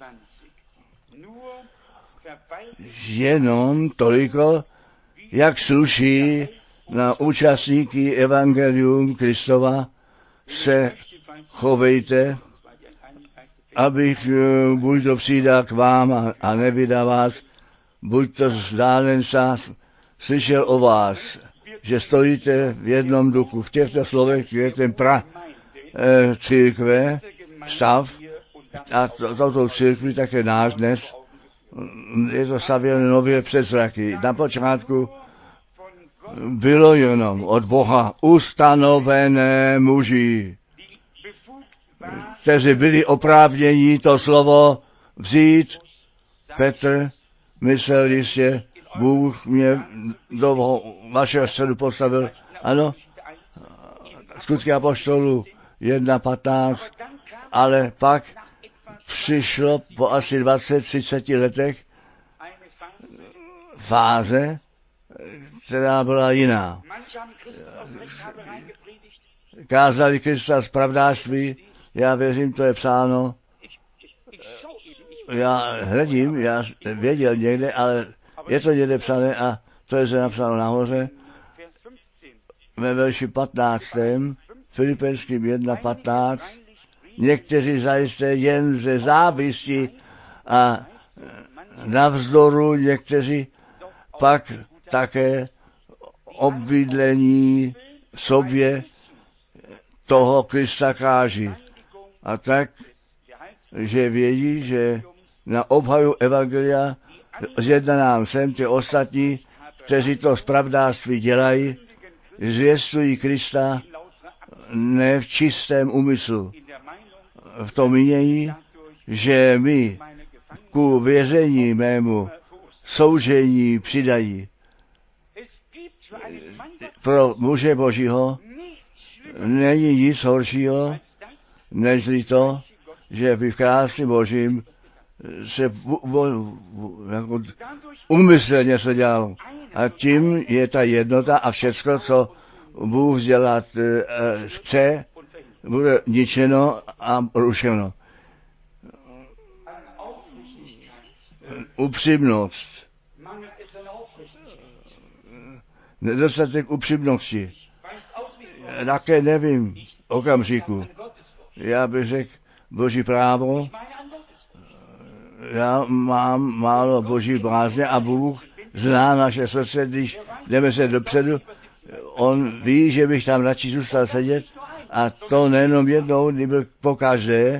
S3: Jenom toliko, jak sluší na účastníky evangelium Kristova, se chovejte, abych buď to přijde k vám a nevydá vás, buď to vzdálen sáv, slyšel o vás, že stojíte v jednom duchu. V těchto slovech je ten církve, stav, a toto církvi také náš dnes, je to stavěné nově před zraky. Na počátku bylo jenom od Boha ustanovené muži, kteří byli oprávněni to slovo vzít. Petr myslel jistě, Bůh mě do vašeho středu postavil. Ano, Skutky apoštolů 1:15, ale pak přišlo po asi 20-30 letech fáze, která byla jiná. Kázali Krista z pravdářství, já věřím, to je psáno. Já hledím, já věděl někde, ale je to někde psané a to je napsáno nahoře. Ve verši 15. Filipenským 1:15. Někteří zajisté jen ze závisti a navzdoru, někteří pak také obydlení sobě toho Krista káží. A tak, že vědí, že na obhaju evangelia zjednanám sem ty ostatní, kteří to z pravdářství dělají, zvěstují Krista ne v čistém úmyslu. V tom mínění, že mi ku věření mému soužení přidají. Pro muže Božího není nic horšího, nežli to, že by v králi Božím se úmyslně se dělal. A tím je ta jednota a všecko, co Bůh dělat chce, bude ničeno a rušeno. Upřímnost. Nedostatek upřímnosti. Také nevím okamžiku. Já bych řekl Boží právo. Já mám málo Boží blázně a Bůh zná naše srdce, když jdeme se dopředu. On ví, že bych tam radši zůstal sedět a to nejenom jednou, nebo pokaždé.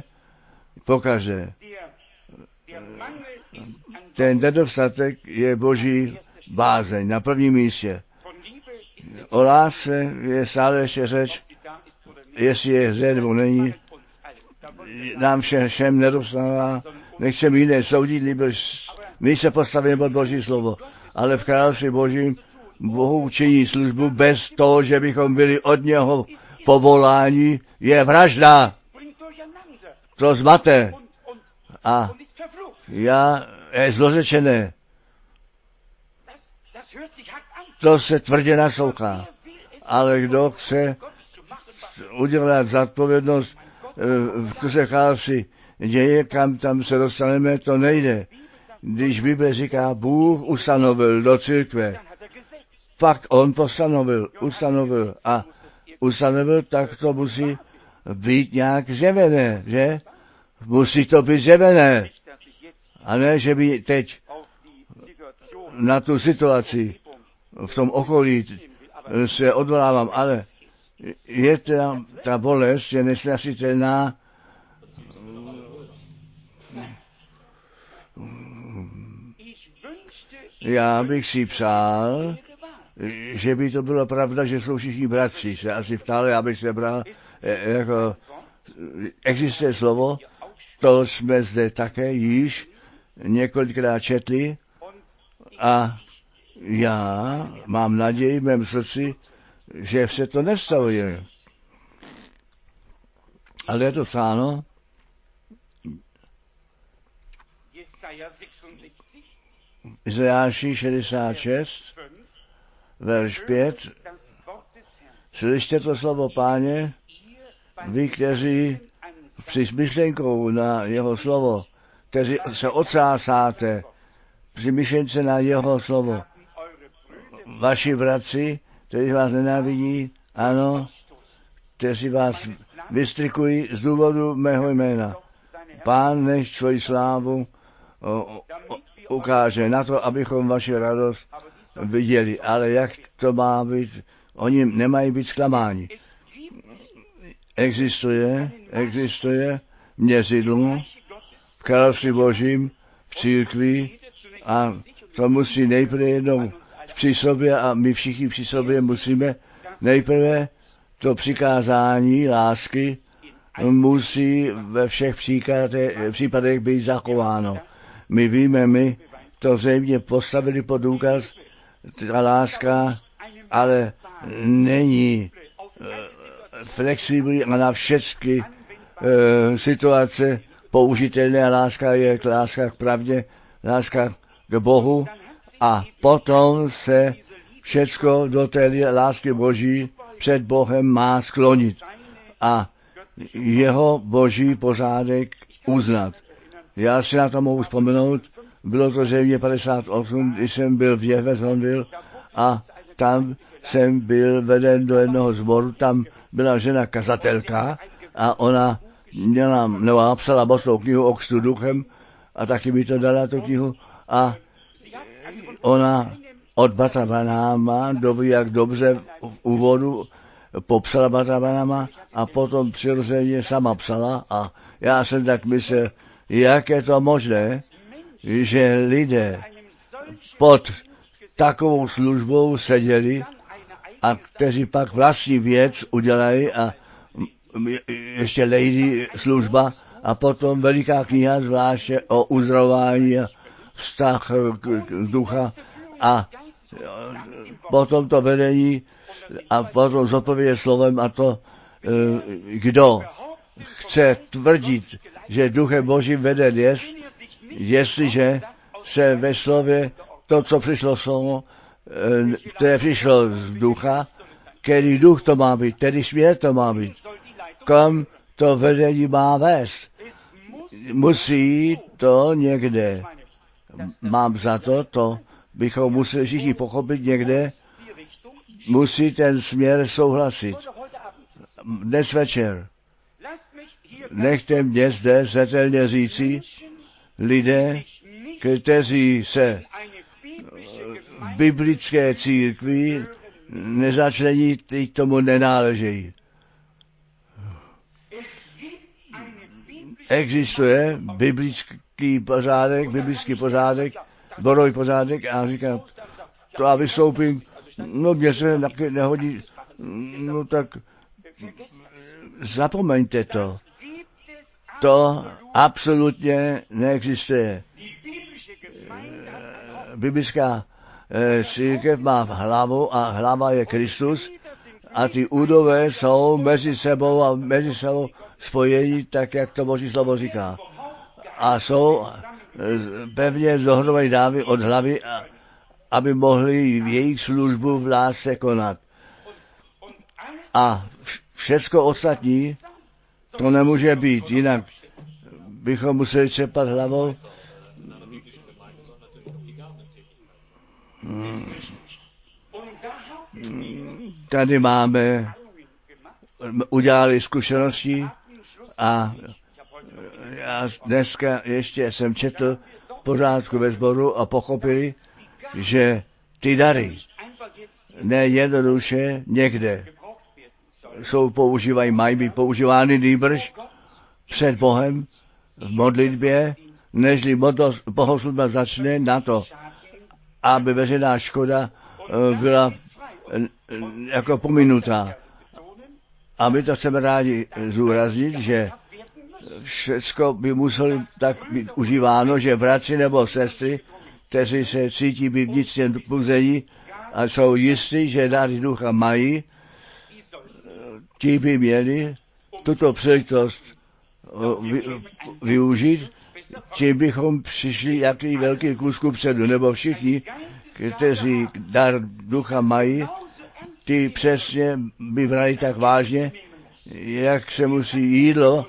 S3: Ten nedostatek je Boží bázeň na prvním místě. O lásce je stále ještě řeč, jestli je zde nebo není. Nám všem nedostává, nechceme jiné soudit, nebo my se postavíme pod Boží slovo. Ale v království Božím Bohu činí službu bez toho, že bychom byli od něho povoláni, je vražda. To zmate. A je zlořečené. To se tvrdě naslouchá. Ale kdo chce udělat zodpovědnost v se království děje, kam tam se dostaneme, to nejde. Když Bible říká, Bůh ustanovil do církve, fakt on ustanovil, tak to musí být nějak zjevené, že? Musí to být zjevené. A ne, že by teď na tu situaci v tom okolí se odvolávám, ale je ta bolest je nesnesitelná. Já bych si přál, že by to byla pravda, že jsou všichni bratři. Se asi ptali, abych se bral, jako existuje slovo, to jsme zde také již několikrát četli a já mám naději v mém srdci, že se to nevstavuje. Ale je to psáno. Izajáši 66, verš 5, Slyšte to slovo Páně, vy, kteří při myšlenkou na jeho slovo, kteří se otřásáte při myšlence na jeho slovo. Vaši bratři, kteří vás nenávidí, ano, kteří vás vystrikují z důvodu mého jména. Pán nech svoji slávu ukáže na to, abychom vaši radost viděli. Ale jak to má být? Oni nemají být zklamáni. Existuje měřidlo v království Božím, v církvi a to musí nejprve jednou při sobě a my všichni při sobě musíme nejprve to přikázání lásky musí ve všech případech být zachováno. My víme, my to zřejmě postavili pod důkaz, ta láska, ale není flexibilní a na všechny situace použitelné. Láska je láska k pravdě, láska k Bohu a potom se všecko do té lásky Boží před Bohem má sklonit a jeho boží pořádek uznat. Já si na to mohu vzpomenout, bylo to zřejmě 58, když jsem byl v Jeffersonville a tam jsem byl veden do jednoho sboru, tam byla žena kazatelka a ona napsala mocnou knihu o křtu duchem a taky mi to dala tu knihu a ona od Bratra Branhama doví, jak dobře v úvodu popsala Bratra Branhama a potom přirozeně sama psala a já jsem tak myslel, jak je to možné, že lidé pod takovou službou seděli a kteří pak vlastní věc udělají a ještě lady služba a potom veliká kniha zvláště o uzdravování a vztah k ducha a potom to vedení a potom zodpovědět slovem a to, kdo chce tvrdit, že duchem Božím veden jest, jestliže se ve slově to, co přišlo slovo, které přišlo z ducha, který duch to má být, který směr to má být, kam to vedení má vést. Musí to někde, mám za to bychom museli všichni pochopit někde, musí ten směr souhlasit. Dnes večer nechte mě zde zřetelně říci, lidé, kteří se v biblické církvi nezačlení, teď tomu nenáležejí. Existuje biblický pořádek, zborový pořádek a říkám, to já vystoupím, no mě se nehodí, no tak zapomeňte to. To absolutně neexistuje. Biblická církev má hlavu a hlava je Kristus a ty údové jsou mezi sebou spojení, tak jak to Boží slovo říká. A jsou pevně dohromady dávy od hlavy, aby mohli jejich službu v lásce konat. A všecko ostatní to nemůže být, jinak bychom museli třepat hlavou. Tady udělali zkušenosti a já dneska ještě jsem četl v pořádku ve sboru a pochopili, že ty dary nejednoduše někde mají být používány nýbrž před Bohem v modlitbě, nežli bohoslužba začne na to, aby veřejná škoda byla jako pominutá. A my to chceme rádi zúraznit, že všecko by muselo tak být užíváno, že bratři nebo sestry, kteří se cítí být vnitřně puzení a jsou jistí, že dary ducha mají, ti by měli tuto příležitost využít, čím bychom přišli jaký velký kus kupředu, nebo všichni, kteří dar ducha mají, ty přesně by brali tak vážně, jak se musí jídlo,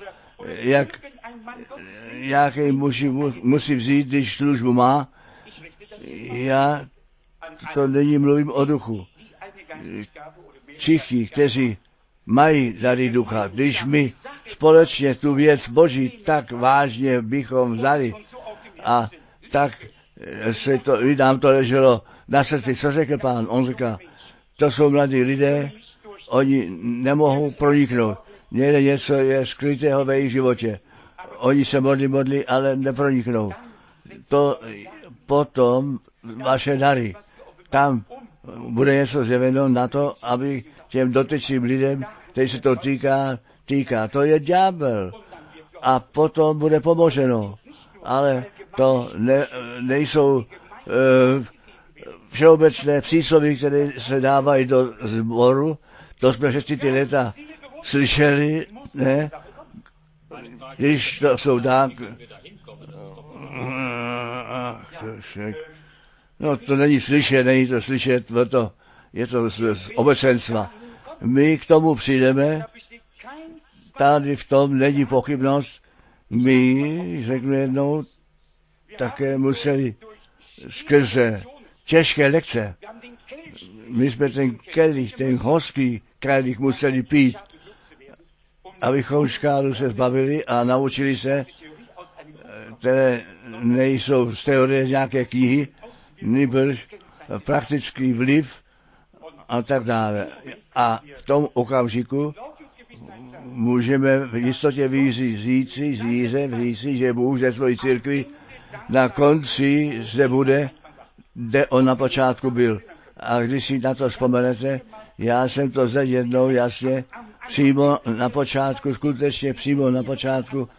S3: jaký musí vzít, když službu má. Já to není mluvím o duchu. Všichni, kteří mají dary ducha, když my společně tu věc Boží tak vážně bychom vzali a tak se to, nám to leželo na srdci. Co řekl Pán? On říká, to jsou mladí lidé, oni nemohou proniknout. Někde něco je skrytého ve jejich životě. Oni se modlí, ale neproniknou. To potom vaše dary. Tam bude něco zjeveno na to, aby těm dotyčným lidem, který se to týká. To je ďábel. A potom bude pomoženo. Ale to nejsou všeobecné přísloví, které se dávají do sboru. To jsme všechny ty léta slyšeli, ne? Když to jsou tak... No to není to slyšet, je to z obecenstva. My k tomu přijdeme, tady v tom není pochybnost, my, řeknu jednou, také museli skrze těžké lekce. My jsme ten hořký kalich museli pít, abychom škálu se zbavili a naučili se, které nejsou z teorie nějaké knihy, nýbrž praktický vliv a tak dále. A v tom okamžiku můžeme v jistotě říci, že Bůh ze svojí církvi na konci zde bude, kde on na počátku byl. A když si na to vzpomenete, já jsem to zde jednou jasně přímo na počátku, skutečně přímo na počátku,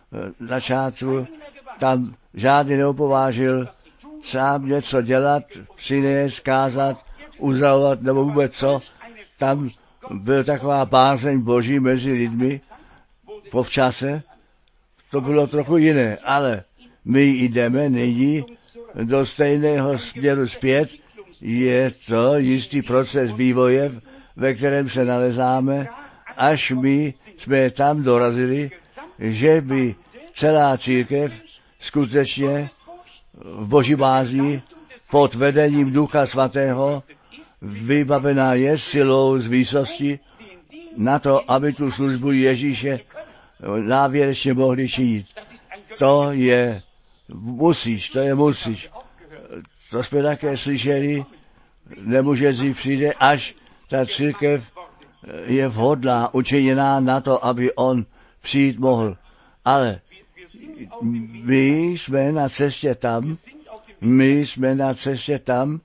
S3: tam žádný neopovážil sám něco dělat, přinést, kázat, uzdravovat nebo vůbec co. Tam byla taková bázeň Boží mezi lidmi po včase. To bylo trochu jiné, ale my jdeme nyní do stejného směru zpět. Je to jistý proces vývoje, ve kterém se nalezáme, až my jsme tam dorazili, že by celá církev skutečně v Boží bázni pod vedením Ducha Svatého vybavená je silou z výsosti na to, aby tu službu Ježíše návěrečně mohli činit. To je musíš. To jsme také slyšeli, nemůže dřív přijde, až ta církev je vhodná, učiněná na to, aby on přijít mohl. Ale my jsme na cestě tam,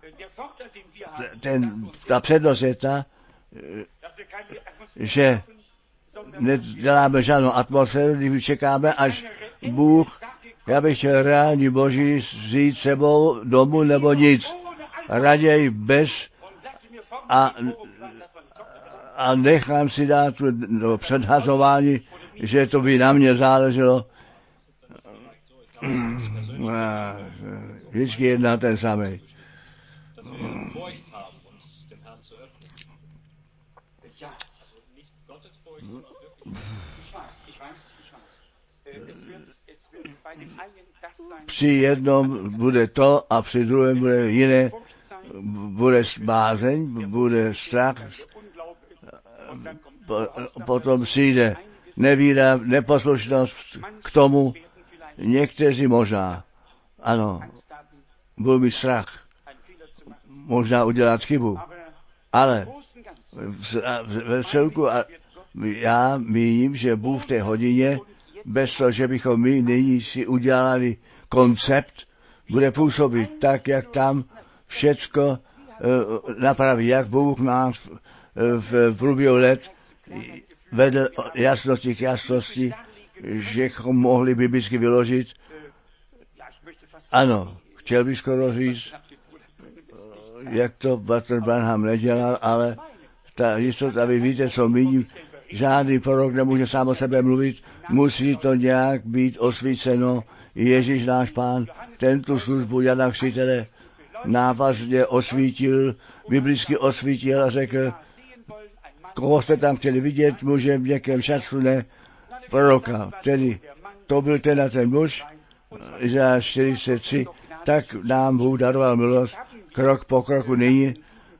S3: ta přednost je ta, že neděláme žádnou atmosféru, když čekáme, až Bůh, já bych chtěl reální Boží vzít sebou domů nebo nic. Raději bez a nechám si dát do předhazování, že to by na mě záleželo. Vždycky jedná ten samý. Při jednom bude to a při druhém bude jiné. Bude bázeň, bude strach, potom přijde nevíra, neposlušnost k tomu. Někteří možná, ano, budou mít strach, možná udělat chybu, ale ve celku já míním, že Bůh v té hodině, bez toho, že bychom my nyní si udělali koncept, bude působit tak, jak tam všecko napraví, jak Bůh nás v průběhu let vedl jasnosti k jasnosti, že bychom mohli biblicky vyložit. Ano, chtěl bych skoro říct, jak to Walter Branham nedělal, ale ta jistota, vy víte, co míním, žádný prorok nemůže sám o sebe mluvit, musí to nějak být osvíceno. Ježíš náš Pán, tento službu Jana Křtitele návazně osvítil, biblicky osvítil a řekl, koho jste tam chtěli vidět, muže v někém času, ne proroka. Tedy to byl ten muž, za 43, tak nám Bůh daroval milost, krok po kroku nyní,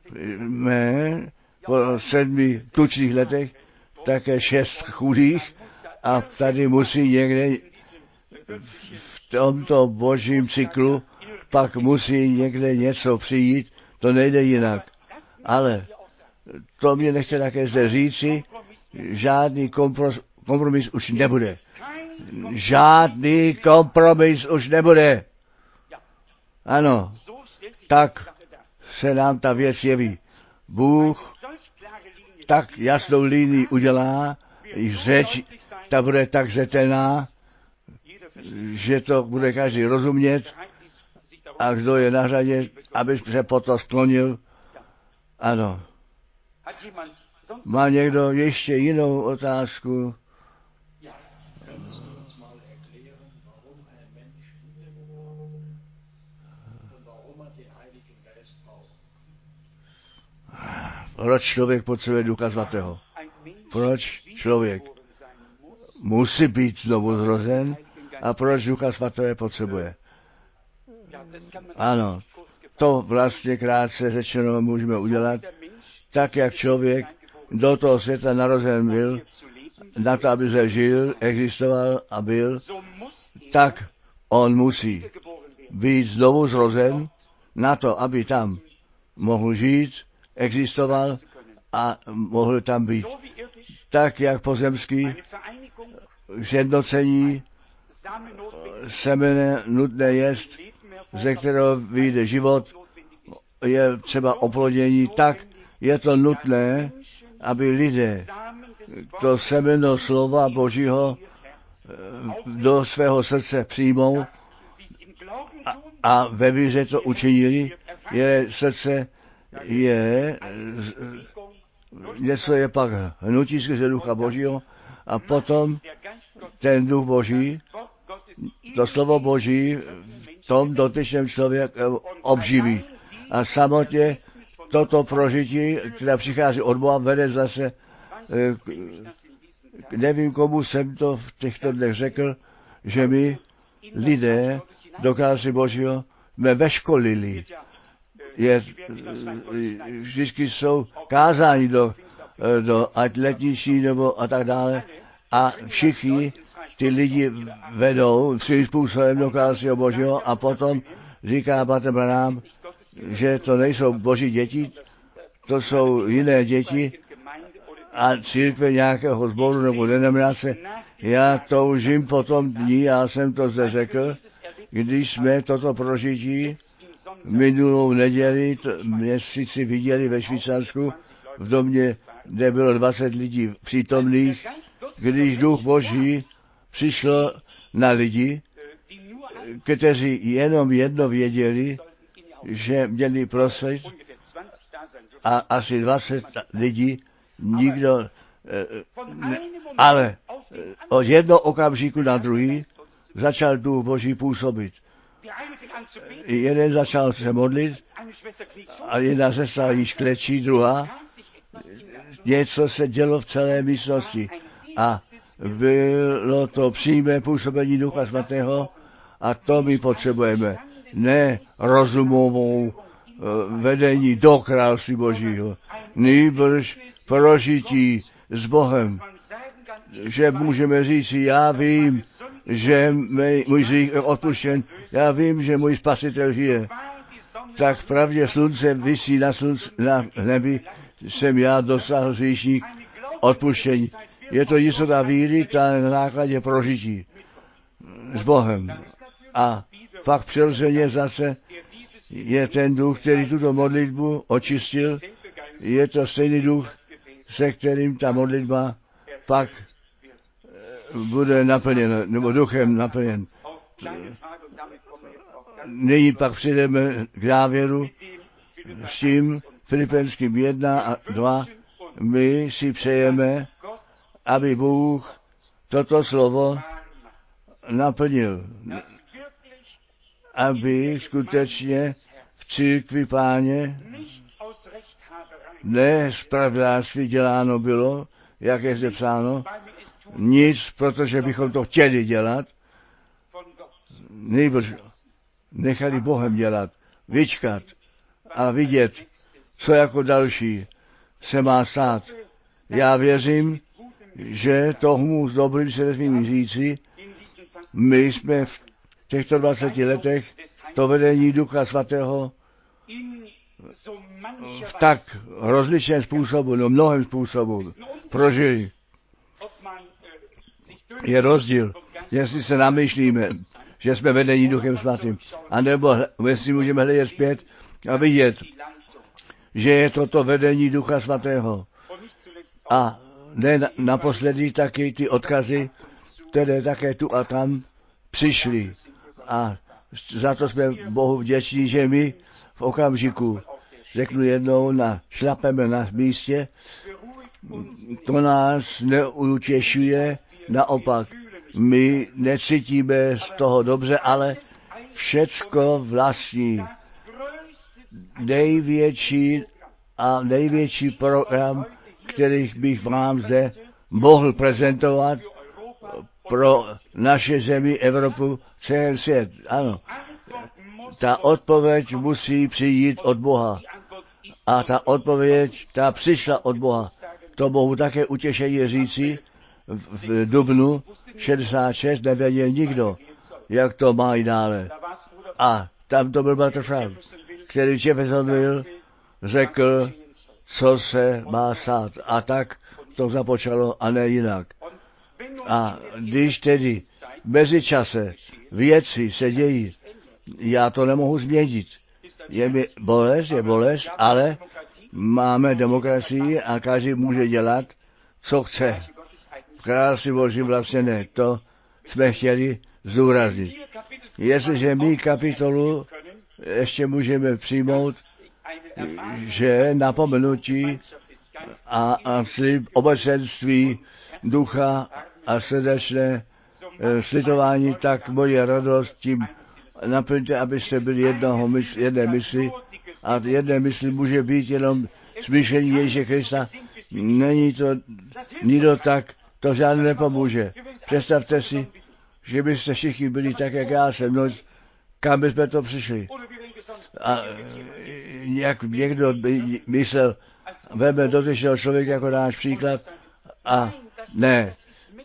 S3: po 7 tučných letech, také 6 chudých a tady musí někde v tomto božím cyklu pak musí někde něco přijít, to nejde jinak. Ale to mě nechce také zde říci, žádný kompromis už nebude. Žádný kompromis už nebude. Ano, tak se nám ta věc jeví. Bůh tak jasnou linii udělá, řeč ta bude tak zřetelná, že to bude každý rozumět a kdo je na řadě, aby se potom sklonil. Ano. Má někdo ještě jinou otázku? Proč člověk potřebuje Ducha Svatého? Proč člověk musí být znovu zrozen a proč Ducha Svatého potřebuje? Ano, to vlastně krátce řečeno můžeme udělat, tak jak člověk do toho světa narozen byl, na to, aby se žil, existoval a byl, tak on musí být znovu zrozen na to, aby tam mohl žít, existoval a mohl tam být. Tak jak pozemský sjednocení semene nutné jest, ze kterého vyjde život, je třeba oplodnění, tak je to nutné, aby lidé to semeno slova Božího do svého srdce přijmou a ve víře to učinili. Je srdce je něco je pak hnutí skrze Ducha Božího a potom ten Duch Boží, to slovo Boží v tom dotyčném člověku obživí. A samotně toto prožití, které přichází od Boha, vede zase, nevím, komu jsem to v těchto dnech řekl, že my lidé do království Božího jsme veškolili. Vždycky jsou kázáni do ať letniční nebo a tak dále a všichni ty lidi vedou svým způsobem do království Božího a potom říká Bratr Branham, že to nejsou Boží děti, to jsou jiné děti a církve nějakého sboru nebo denominace. Já toužím po tom dní, já jsem to zde řekl, když jsme toto prožití minulou neděli měsíci viděli ve Švýcarsku v domě, kde bylo 20 lidí přítomných, když Duch Boží přišel na lidi, kteří jenom jedno věděli, že měli prosit a asi 20 lidí, nikdo, ale od jednoho okamžiku na druhý začal Duch Boží působit. Jeden začal se modlit a jedna sestra již klečí, druhá. Něco se dělo v celé místnosti a bylo to přímé působení Ducha Svatého a to my potřebujeme. Ne rozumovou vedení do království Božího, nýbrž prožití s Bohem, že můžeme říct, já vím, že můj hřích je odpuštěn, já vím, že můj Spasitel žije. Tak v pravdě slunce visí na nebi, jsem já dosáhl hříšník odpuštění. Je to jistota víry, ta na základě prožití s Bohem. A pak přirozeně zase je ten duch, který tuto modlitbu očistil. Je to stejný duch, se kterým ta modlitba pak bude naplněn, nebo duchem naplněn. Nyní pak přijdeme k závěru s tím Filipenským 1 a 2. My si přejeme, aby Bůh toto slovo naplnil, aby skutečně v církvi Páně ne spravedlnosti děláno bylo, jak je zde psáno, nic, protože bychom to chtěli dělat, nejbrž nechali Bohem dělat, vyčkat a vidět, co jako další se má stát. Já věřím, že tomu s dobrým svědomím říci, my jsme v těchto 20 letech to vedení Ducha Svatého v tak rozličném způsobu, no mnohem způsobů prožili. Je rozdíl, jestli se namýšlíme, že jsme vedení Duchem Svatým, anebo jestli můžeme hledět zpět a vidět, že je toto vedení Ducha Svatého. A ne naposledy taky ty odkazy, které také tu a tam přišly. A za to jsme Bohu vděční, že my v okamžiku, řeknu jednou, šlapeme na místě, to nás neutěšuje, naopak, my necítíme z toho dobře, ale všecko vlastní. Největší program, který bych vám zde mohl prezentovat pro naše zemi, Evropu, celý svět. Ano, ta odpověď musí přijít od Boha. A ta odpověď, ta přišla od Boha. To mohu také utěšeně říci, v dubnu 66 nevěděl nikdo, jak to má i dále. A tam to byl Brother Frank, který Jeffersonville řekl, co se má stát. A tak to započalo a ne jinak. A když tedy v mezičase věci se dějí, já to nemohu změnit. Je mi bolest, ale máme demokracii a každý může dělat, co chce. V království Božím vlastně ne. To jsme chtěli zdůraznit. Jestliže my kapitolu ještě můžeme přijmout, že napomenutí a slib obecenství ducha a srdečné slitování, tak moje radost tím naplňte, abyste byli jedné mysli. A jedné mysli může být jenom smýšlení Ježíše Krista. Není to nikdo tak, to žádné nepomůže. Představte si, že byste všichni byli tak, jak já jsem, no, kam bychom to přišli. A jak někdo by myslel, veme dotyčného člověka jako náš příklad a ne.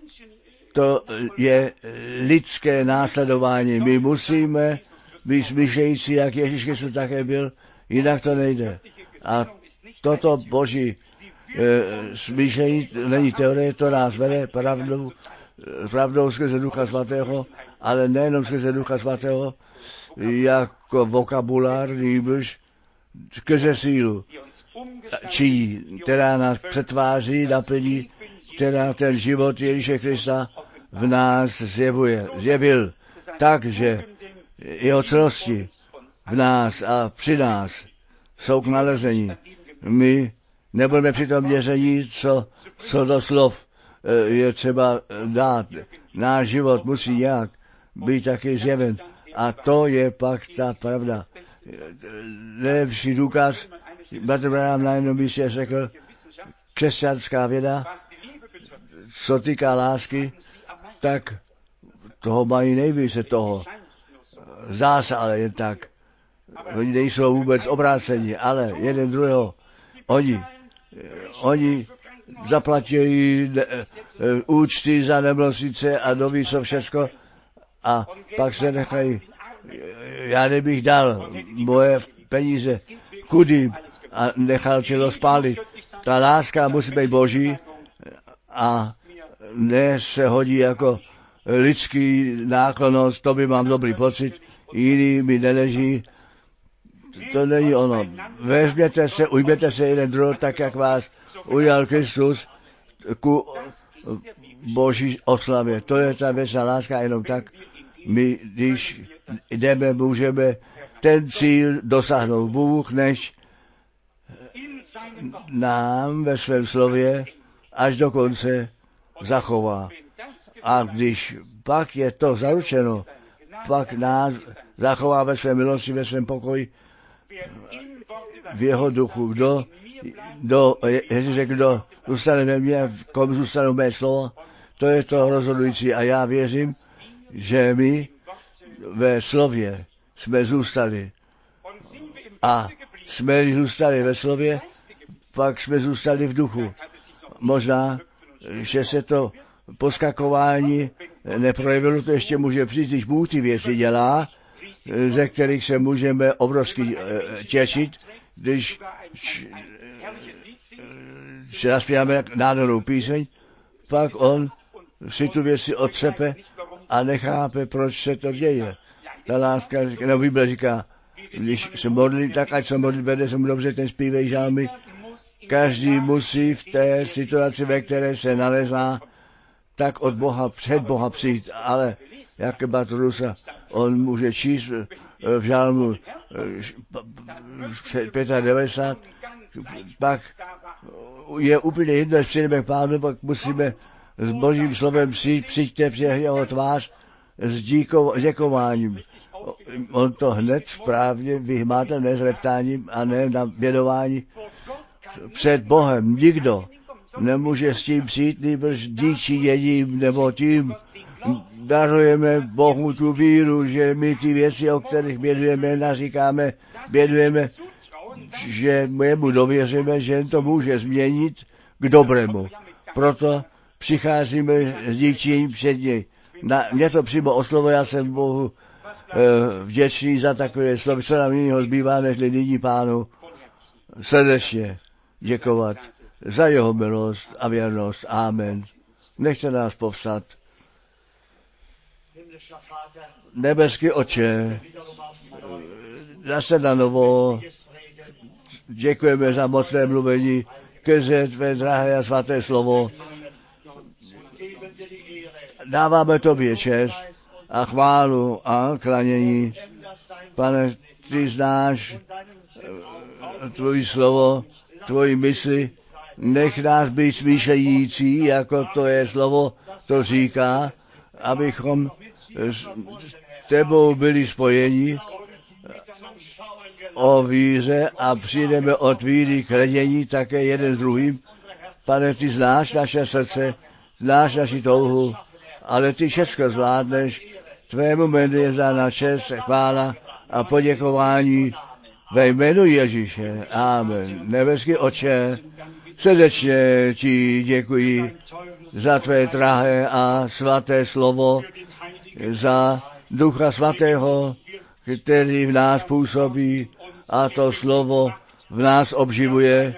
S3: To je lidské následování. My musíme být smýšlející, jak Ježíš Kristus také byl, jinak to nejde. A toto Boží smýšlení není teorie, to nás vede pravdou skrze Ducha Svatého, ale nejenom skrze Ducha Svatého, jako vokabulár, nýbrž skrze sílu, která nás přetváří, naplní, která ten život Ježíše Krista v nás zjevil tak, že jeho celosti v nás a při nás jsou k nalezení. My nebudeme při tom měření, co do slov je třeba dát. Náš život musí nějak být taky zjeven. A to je pak ta pravda. Nejlepší důkaz, Brother Branham na jednom místě řekl, křesťanská věda, co týká lásky, tak toho mají nejvíce toho. Zdá se ale jen tak. Oni nejsou vůbec obráceni, ale jeden druhého. Oni zaplatí účty za nemocnice a doví co všecko a pak se nechají. Já nebych dal moje peníze chudým a nechal tělo spálit. Ta láska musí být Boží a ne se hodí jako lidský náklonost, to by mám dobrý pocit, jiný mi neleží, to není ono. Ujměte se jeden druhý, tak jak vás ujal Kristus ku Boží oslavě. To je ta věčná láska, jenom tak my, když jdeme, můžeme ten cíl dosáhnout. Bůh než nám ve svém slově až do konce zachová. A když pak je to zaručeno, pak nás zachová ve své milosti, ve svém pokoji, v jeho duchu. Ježíš řekl, kdo zůstane ve mně, komu zůstanou mé slova, to je to rozhodující. A já věřím, že my ve slově jsme zůstali. A jsme zůstali ve slově, pak jsme zůstali v duchu. Možná, že se to poskakování neprojevilo, to ještě může přijít, když Bůh ty věci dělá, ze kterých se můžeme obrovsky těšit, když se naspíváme nádhernou píseň, pak on si tu věci odsepe a nechápe, proč se to děje. Ta láska, Bible říká, když se modlí, tak ať se modlí, vede se mu dobře, ten zpívej žálmy. Každý musí v té situaci, ve které se nalezá, tak od Boha, před Boha přijít, ale jak Batrusa, on může číst v žálmu 95, pak je úplně jedno, až přijdeme k Pánu, pak musíme s Božím slovem přijďte před jeho tvář s děkováním. On to hned správně vyhmáte, ne s reptáním a ne na věnování před Bohem. Nikdo nemůže s tím přijít, nýbrž díčiněním nebo tím darujeme Bohu tu víru, že my ty věci, o kterých bědujeme, naříkáme, bědujeme, že mu dověříme, že to může změnit k dobrému. Proto přicházíme s díčiněním před něj. Mě to přímo oslovo, já jsem Bohu vděčný za takové slovo, co nám jiného zbývá, nežli nyní Pánu srdečně děkovat za jeho milost a věrnost. Amen. Nechte nás povstat. Nebeský Otče, zase na novo děkujeme za mocné mluvení skrze tvé drahé a svaté slovo. Dáváme tobě čest a chválu a klanění. Pane, ty znáš tvoje slovo, tvoji mysli, nech nás být smýšlející, jako to je slovo, to říká, abychom s tebou byli spojeni o víře a přijdeme od víry k hledění také jeden s druhým. Pane, ty znáš naše srdce, znáš naši touhu, ale ty všechno zvládneš. Tvému jménu je vzána čest, chvála a poděkování ve jménu Ježíše. Amen. Nebeský Otče, srdečně ti děkuji za tvé drahé a svaté slovo, za Ducha Svatého, který v nás působí a to slovo v nás obživuje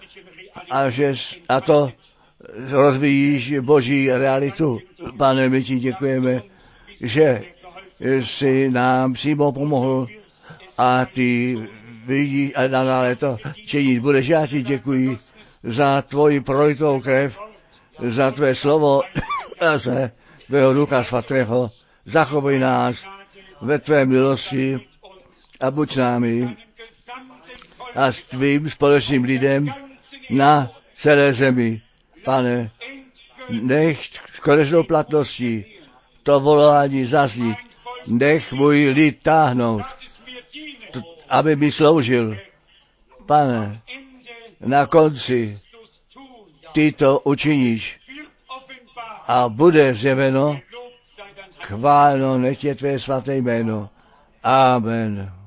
S3: a to rozvíjíš Boží realitu. Pane, my ti děkujeme, že jsi nám přímo pomohl a ty vidíš a nadále to činit budeš. Já ti děkuji za tvoji prolitou krev, za tvé slovo a za tvého Ducha Svatého. Zachovej nás ve tvé milosti a buď s námi a s tvým společným lidem na celé zemi. Pane, nech s konečnou platností to volání zaznít, nech můj lid táhnout, aby mi sloužil. Pane, na konci ty to učiníš a bude zjeveno, chváleno nech je tvé svaté jméno. Amen.